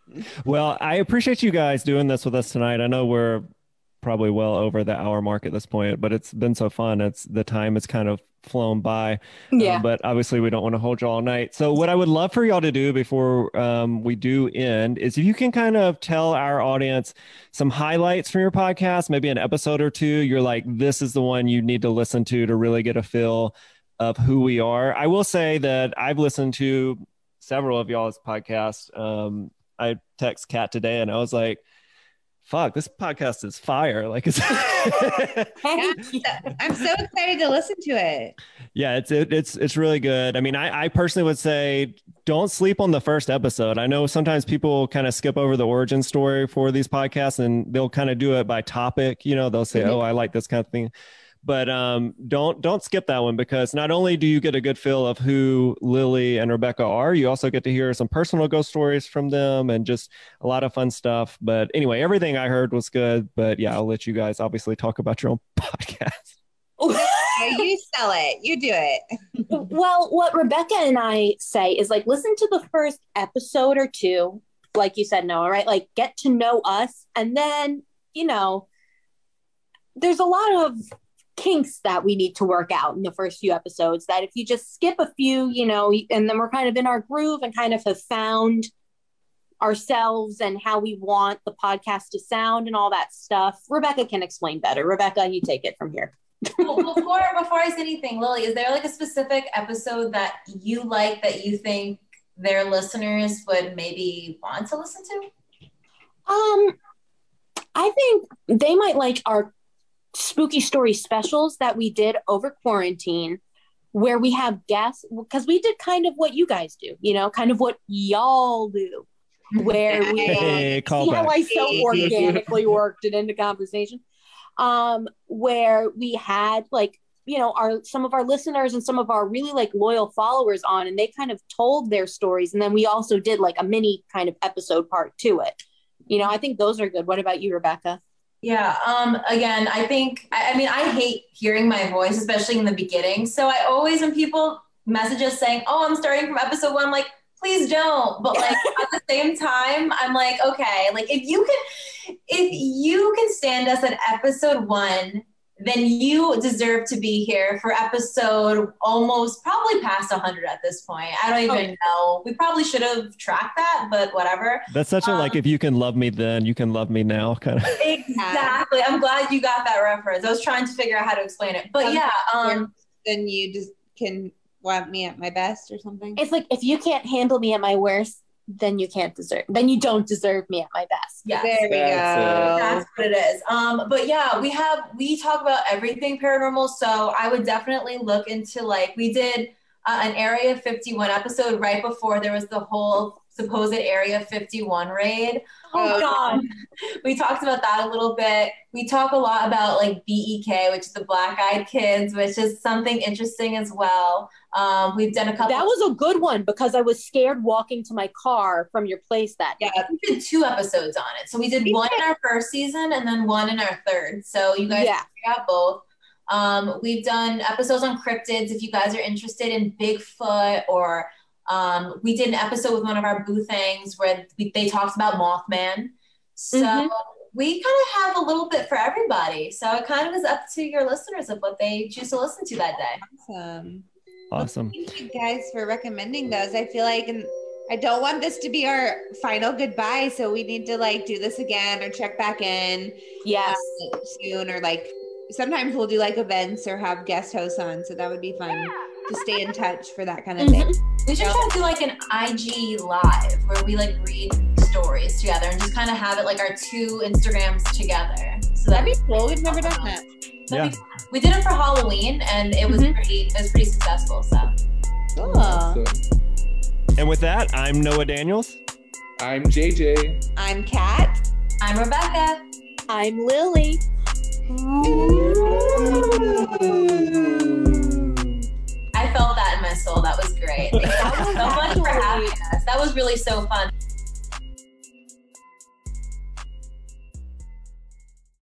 Well, I appreciate you guys doing this with us tonight. I know we're probably well over the hour mark at this point, but it's been so fun. It's the time has kind of flown by.
Yeah.
Um, but obviously we don't want to hold you all night. So what I would love for y'all to do before um, we do end is if you can kind of tell our audience some highlights from your podcast, maybe an episode or two. You're like, this is the one you need to listen to to really get a feel of who we are. I will say that I've listened to several of y'all's podcasts. Um, I text Kat today and I was like, fuck, this podcast is fire. Like, it's
Yeah, I'm so excited to listen to it.
yeah, it's it, it's it's really good. I mean, I, I personally would say don't sleep on the first episode. I know sometimes people kind of skip over the origin story for these podcasts and they'll kind of do it by topic. You know, they'll say,
Mm-hmm.
oh, I like this kind of thing. But um, don't don't skip that one, because not only do you get a good feel of who Lily and Rebecca are, you also get to hear some personal ghost stories from them and just a lot of fun stuff. But anyway, everything I heard was good. But yeah, I'll let you guys obviously talk about your own podcast.
Yeah, you sell it. You do it.
Well, what Rebecca and I say is like, listen to the first episode or two, like you said, Noah, right? Like, get to know us. And then, you know, there's a lot of kinks that we need to work out in the first few episodes that if you just skip a few, you know, and then we're kind of in our groove and kind of have found ourselves and how we want the podcast to sound and all that stuff, Rebecca can explain better. Rebecca, you take it from here.
Well, before before I say anything, Lily, is there like a specific episode that you like that you think their listeners would maybe want to listen to?
Um, I think they might like our spooky story specials that we did over quarantine, where we have guests, because we did kind of what you guys do, you know, kind of what y'all do, where we
Hey, call
see
back.
how I so organically worked it into conversation. Um, where we had like, you know, our some of our listeners and some of our really like loyal followers on, and they kind of told their stories, and then we also did like a mini kind of episode part to it. You know, I think those are good. What about you, Rebecca?
Yeah. Um, again, I think, I, I mean, I hate hearing my voice, especially in the beginning. So I always, when people message us saying, oh, I'm starting from episode one, I'm like, please don't. But like at the same time, I'm like, okay, like if you can, if you can stand us at episode one, then you deserve to be here for episode almost probably past one hundred at this point. I don't even oh. know. We probably should have tracked that, but whatever.
That's such a um, like, if you can love me then, you can love me now kind of.
Exactly. I'm glad you got that reference. I was trying to figure out how to explain it. But yeah. Um,
then you just can want me at my best or something.
It's like, if you can't handle me at my worst, then you can't deserve, then you don't deserve me at my best.
Yeah,
there we
That's
go.
it.
That's what it is. Um, but yeah, we have, we talk about everything paranormal. So I would definitely look into, like, we did uh, an Area fifty-one episode right before there was the whole supposed Area fifty-one raid.
Oh God.
We talked about that a little bit. We talk a lot about like B E K, which is the Black Eyed Kids, which is something interesting as well. Um, we've done a couple.
That was a good one because I was scared walking to my car from your place that day.
Yeah, we did two episodes on it. So we did one in our first season and then one in our third. So you guys
yeah.
got both. Um, we've done episodes on cryptids if you guys are interested in Bigfoot, or um, we did an episode with one of our boo things where we, they talked about Mothman. So mm-hmm. we kind of have a little bit for everybody. So it kind of is up to your listeners of what they choose to listen to that day.
Awesome.
Awesome.
Well, thank you guys for recommending those. I feel like, and I don't want this to be our final goodbye, so we need to like do this again or check back in.
Yes.
Uh, soon, or like sometimes we'll do like events or have guest hosts on, so that would be fun
yeah.
to stay in touch for that kind of
mm-hmm.
thing.
We should try to do like an I G live where we like read stories together and just kind of have it like our two Instagrams together. So
that'd be cool. We've never done that.
Yeah.
We did it for Halloween and it was mm-hmm. pretty it was pretty successful. So
cool.
Awesome.
And with that, I'm Noah Daniels.
I'm J J.
I'm Kat.
I'm Rebecca.
I'm Lily.
I felt that in my soul. That was great. Thank you so much for having us. That was really so fun.